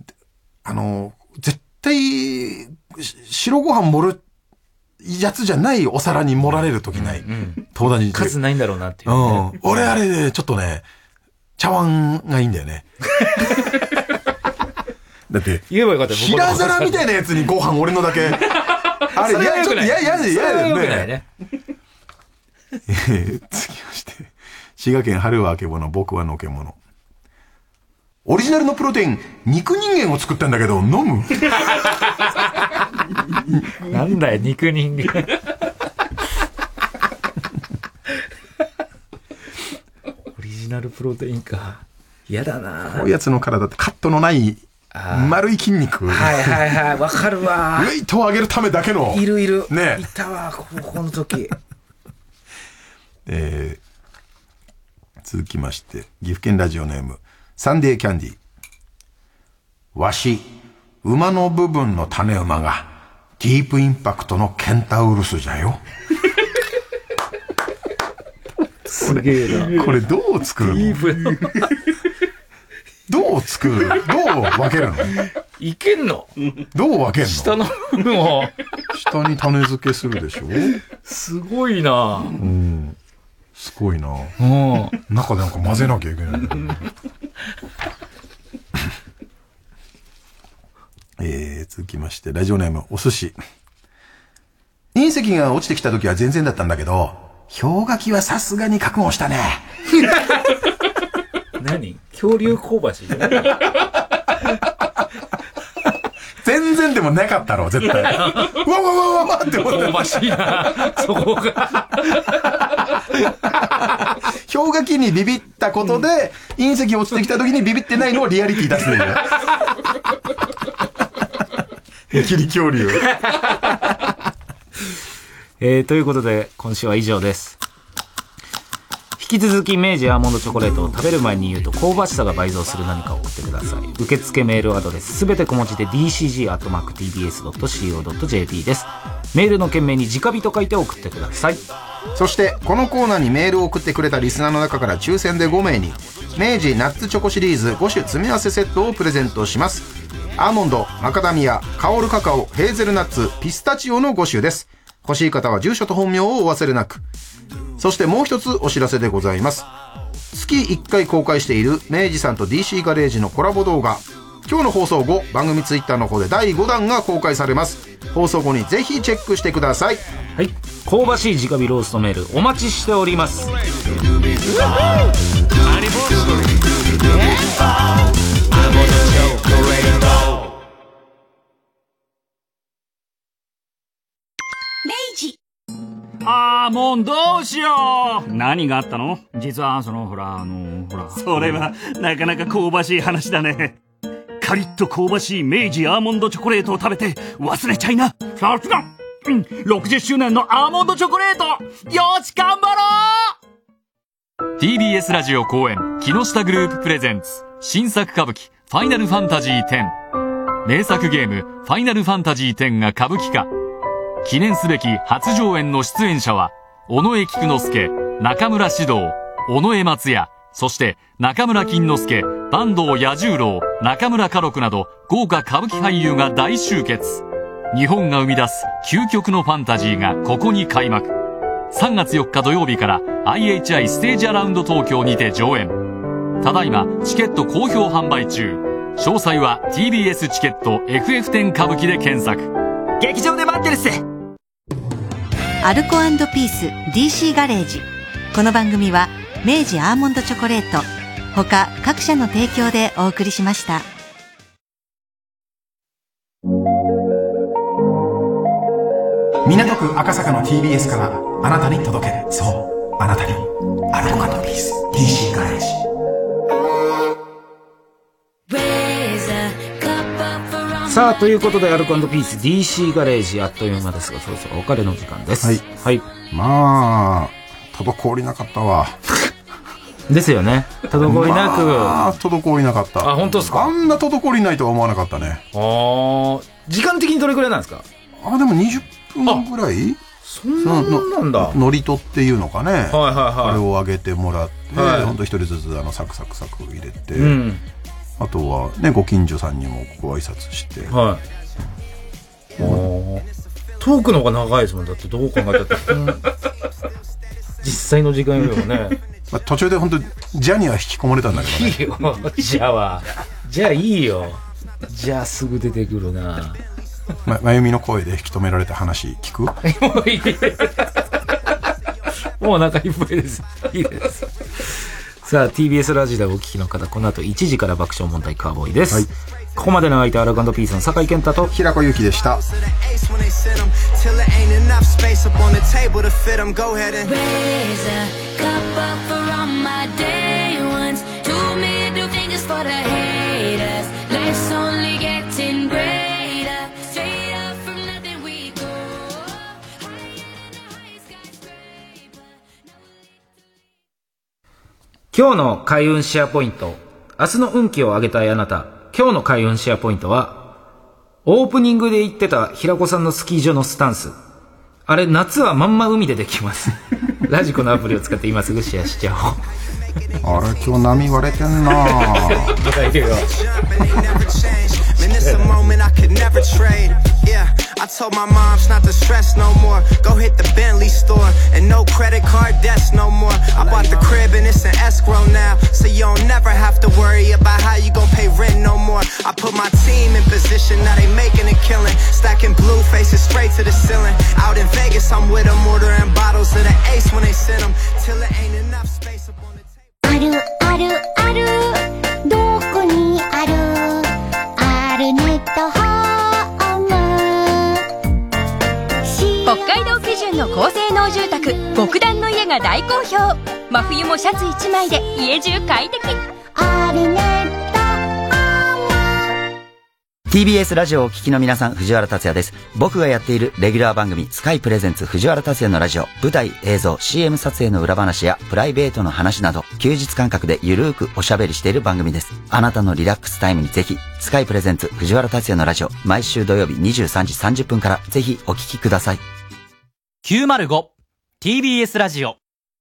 [SPEAKER 2] 絶対、白ご飯盛るやつじゃないお皿に盛られるときない。友達に。
[SPEAKER 1] 数ないんだろうなっていう、ね。
[SPEAKER 2] 俺あれで、ちょっとね、茶碗がいいんだよね。だって、
[SPEAKER 1] 言えばよかった。
[SPEAKER 2] 平皿みたいなやつにご飯俺のだけ。あれ、ちょっと嫌だよね。続きまして。滋賀県春はあけぼの、僕はのけもの。オリジナルのプロテイン、肉人間を作ったんだけど、飲む？
[SPEAKER 1] なんだよ、肉人間。オリジナルプロテインか。嫌だな。
[SPEAKER 2] こういうやつの体ってカットのない丸い筋肉。
[SPEAKER 1] はいはいはい、わかるわ。
[SPEAKER 2] ウェイトを上げるためだけの。
[SPEAKER 1] いるいる。
[SPEAKER 2] ね。
[SPEAKER 1] いたわ、高校の時。
[SPEAKER 2] 続きまして、岐阜県ラジオネーム、サンデーキャンディー。わし、馬の部分の種馬が、ディープインパクトのケンタウルスじゃよ。
[SPEAKER 1] すげえな。
[SPEAKER 2] これどう作るの？どう作る？どう分けるの？
[SPEAKER 1] いけんの？
[SPEAKER 2] どう分けんの？
[SPEAKER 1] 下の部分を。
[SPEAKER 2] 下に種付けするでしょ？
[SPEAKER 1] すごいな。
[SPEAKER 2] すごいな。中でなんか混ぜなきゃいけない。続きまして、ラジオネーム、お寿司。隕石が落ちてきた時は全然だったんだけど、氷河期はさすがに覚悟したね。
[SPEAKER 1] 何？恐竜香ばしい。
[SPEAKER 2] 全然でもなかったろ、絶対。わって思って。
[SPEAKER 1] 香ばしいな。そこが。
[SPEAKER 2] 氷河期にビビったことで、隕石落ちてきた時にビビってないのをリアリティ出すんだよ。ヘキリ恐竜。
[SPEAKER 1] ということで、今週は以上です。引引き続き明治アーモンドチョコレートを食べる前に言うと香ばしさが倍増する何かを送ってください。受付メールアドレスすべて小文字で dcg@tbs.co.jp です。メールの件名に直火と書いて送ってください。
[SPEAKER 2] そしてこのコーナーにメールを送ってくれたリスナーの中から抽選で5名に明治ナッツチョコシリーズ5種詰め合わせセットをプレゼントします。アーモンド、マカダミア、香るカカオ、ヘーゼルナッツ、ピスタチオの5種です。欲しい方は住所と本名をお忘れなく。そしてもう一つお知らせでございます。月1回公開している明治さんと DC ガレージのコラボ動画、今日の放送後番組ツイッターの方で第5弾が公開されます。放送後にぜひチェックしてください。
[SPEAKER 1] はい、香ばしい直火ローストメールお待ちしております。
[SPEAKER 7] もうどうしよう。何があったの？実はほらそれはなかなか香ばしい話だね。カリッと香ばしい明治アーモンドチョコレートを食べて忘れちゃいな。さすが、60周年のアーモンドチョコレート、よし頑張ろ
[SPEAKER 12] う。 TBS ラジオ公演木下グループプレゼンツ新作歌舞伎ファイナルファンタジー10。名作ゲームファイナルファンタジー10が歌舞伎化。記念すべき初上演の出演者は尾上菊之助、中村獅童、尾上松也、そして中村金之助、坂東彌十郎、中村歌六など豪華歌舞伎俳優が大集結。日本が生み出す究極のファンタジーがここに開幕。3月4日土曜日から IHI ステージアラウンド東京にて上演。ただいまチケット好評販売中。詳細は TBS チケット FF10 歌舞伎で検索。
[SPEAKER 7] 劇場で待ってるっす。
[SPEAKER 3] アルコ&ピース DC ガレージ。この番組は明治アーモンドチョコレート他各社の提供でお送りしました。
[SPEAKER 10] 港区赤坂の TBS からあなたに届ける、そうあなたにアルコ&ピース DC ガレージ。
[SPEAKER 1] さあということでアルコ&ピース DC ガレージあっという間ですがそろそろお別れの時間です。はい、
[SPEAKER 2] まあ滞りなかったわ
[SPEAKER 1] ですよね。滞りなく、
[SPEAKER 2] 滞りなかった。
[SPEAKER 1] あ、本当ですか？
[SPEAKER 2] あんな滞りないとは思わなかったね。
[SPEAKER 1] 時間的にどれくらいなんですか？
[SPEAKER 2] でも20分ぐらい。
[SPEAKER 1] そんなんだ。
[SPEAKER 2] のりとっていうのかね、あれをあげてもらって、ほんと一人ずつサクサクサク入れて、あとはねご近所さんにもご挨拶して、
[SPEAKER 1] トークの方が長いですもん。だってどう考えたって実際の時間よりもね
[SPEAKER 2] 途中で本当ジャニは引き込まれたんだけどね。
[SPEAKER 1] いいよじゃあいいよ。じゃあすぐ出てくるな。
[SPEAKER 2] まゆみの声で引き止められた話聞く？
[SPEAKER 1] もうお腹いっぱいです。いいです。さあ TBS ラジオでお聞きの方、この後1時から爆笑問題カーボーイです。ここまでの相手はアルコ&ピースの酒井健太と
[SPEAKER 2] 平子祐希でした。
[SPEAKER 1] 今日の開運シェアポイント。明日の運気を上げたいあなた。今日の開運シェアポイントは、オープニングで言ってた平子さんのスキー場のスタンス。あれ、夏はまんま海でできます。ラジコのアプリを使って今すぐシェアしちゃおう。
[SPEAKER 2] あれ、今日波割れてんな
[SPEAKER 13] I told my moms not to stress no more. Go hit the Bentley store and no credit card debts no more. I bought the crib and it's an escrow now, so you don't never have to worry about how you gon' pay rent no more. I put my team in position, now they making a killing. Stacking blue faces straight to the ceiling. Out in Vegas, I'm with them, ordering bottles of the Ace when they send them. Till it ain't enough space up on the table.
[SPEAKER 14] あるあるある、どこにある？あるネット
[SPEAKER 15] 北海道基準の高性能住宅極暖の家が大好評。真冬もシャツ1枚で家中快適。
[SPEAKER 14] アルネット
[SPEAKER 16] TBS ラジオをお聞きの皆さん、藤原竜也です。僕がやっているレギュラー番組スカイプレゼンツ藤原竜也のラジオ、舞台、映像、CM 撮影の裏話やプライベートの話など、休日感覚でゆるーくおしゃべりしている番組です。あなたのリラックスタイムにぜひ、スカイプレゼンツ藤原竜也のラジオ、毎週土曜日23時30分からぜひお聞きください。
[SPEAKER 9] 905 TBS ラジオ。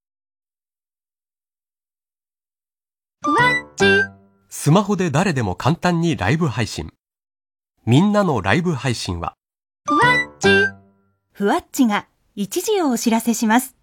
[SPEAKER 17] スマホで誰でも簡単にライブ配信。みんなのライブ配信は、
[SPEAKER 18] ふわっちが一時をお知らせします。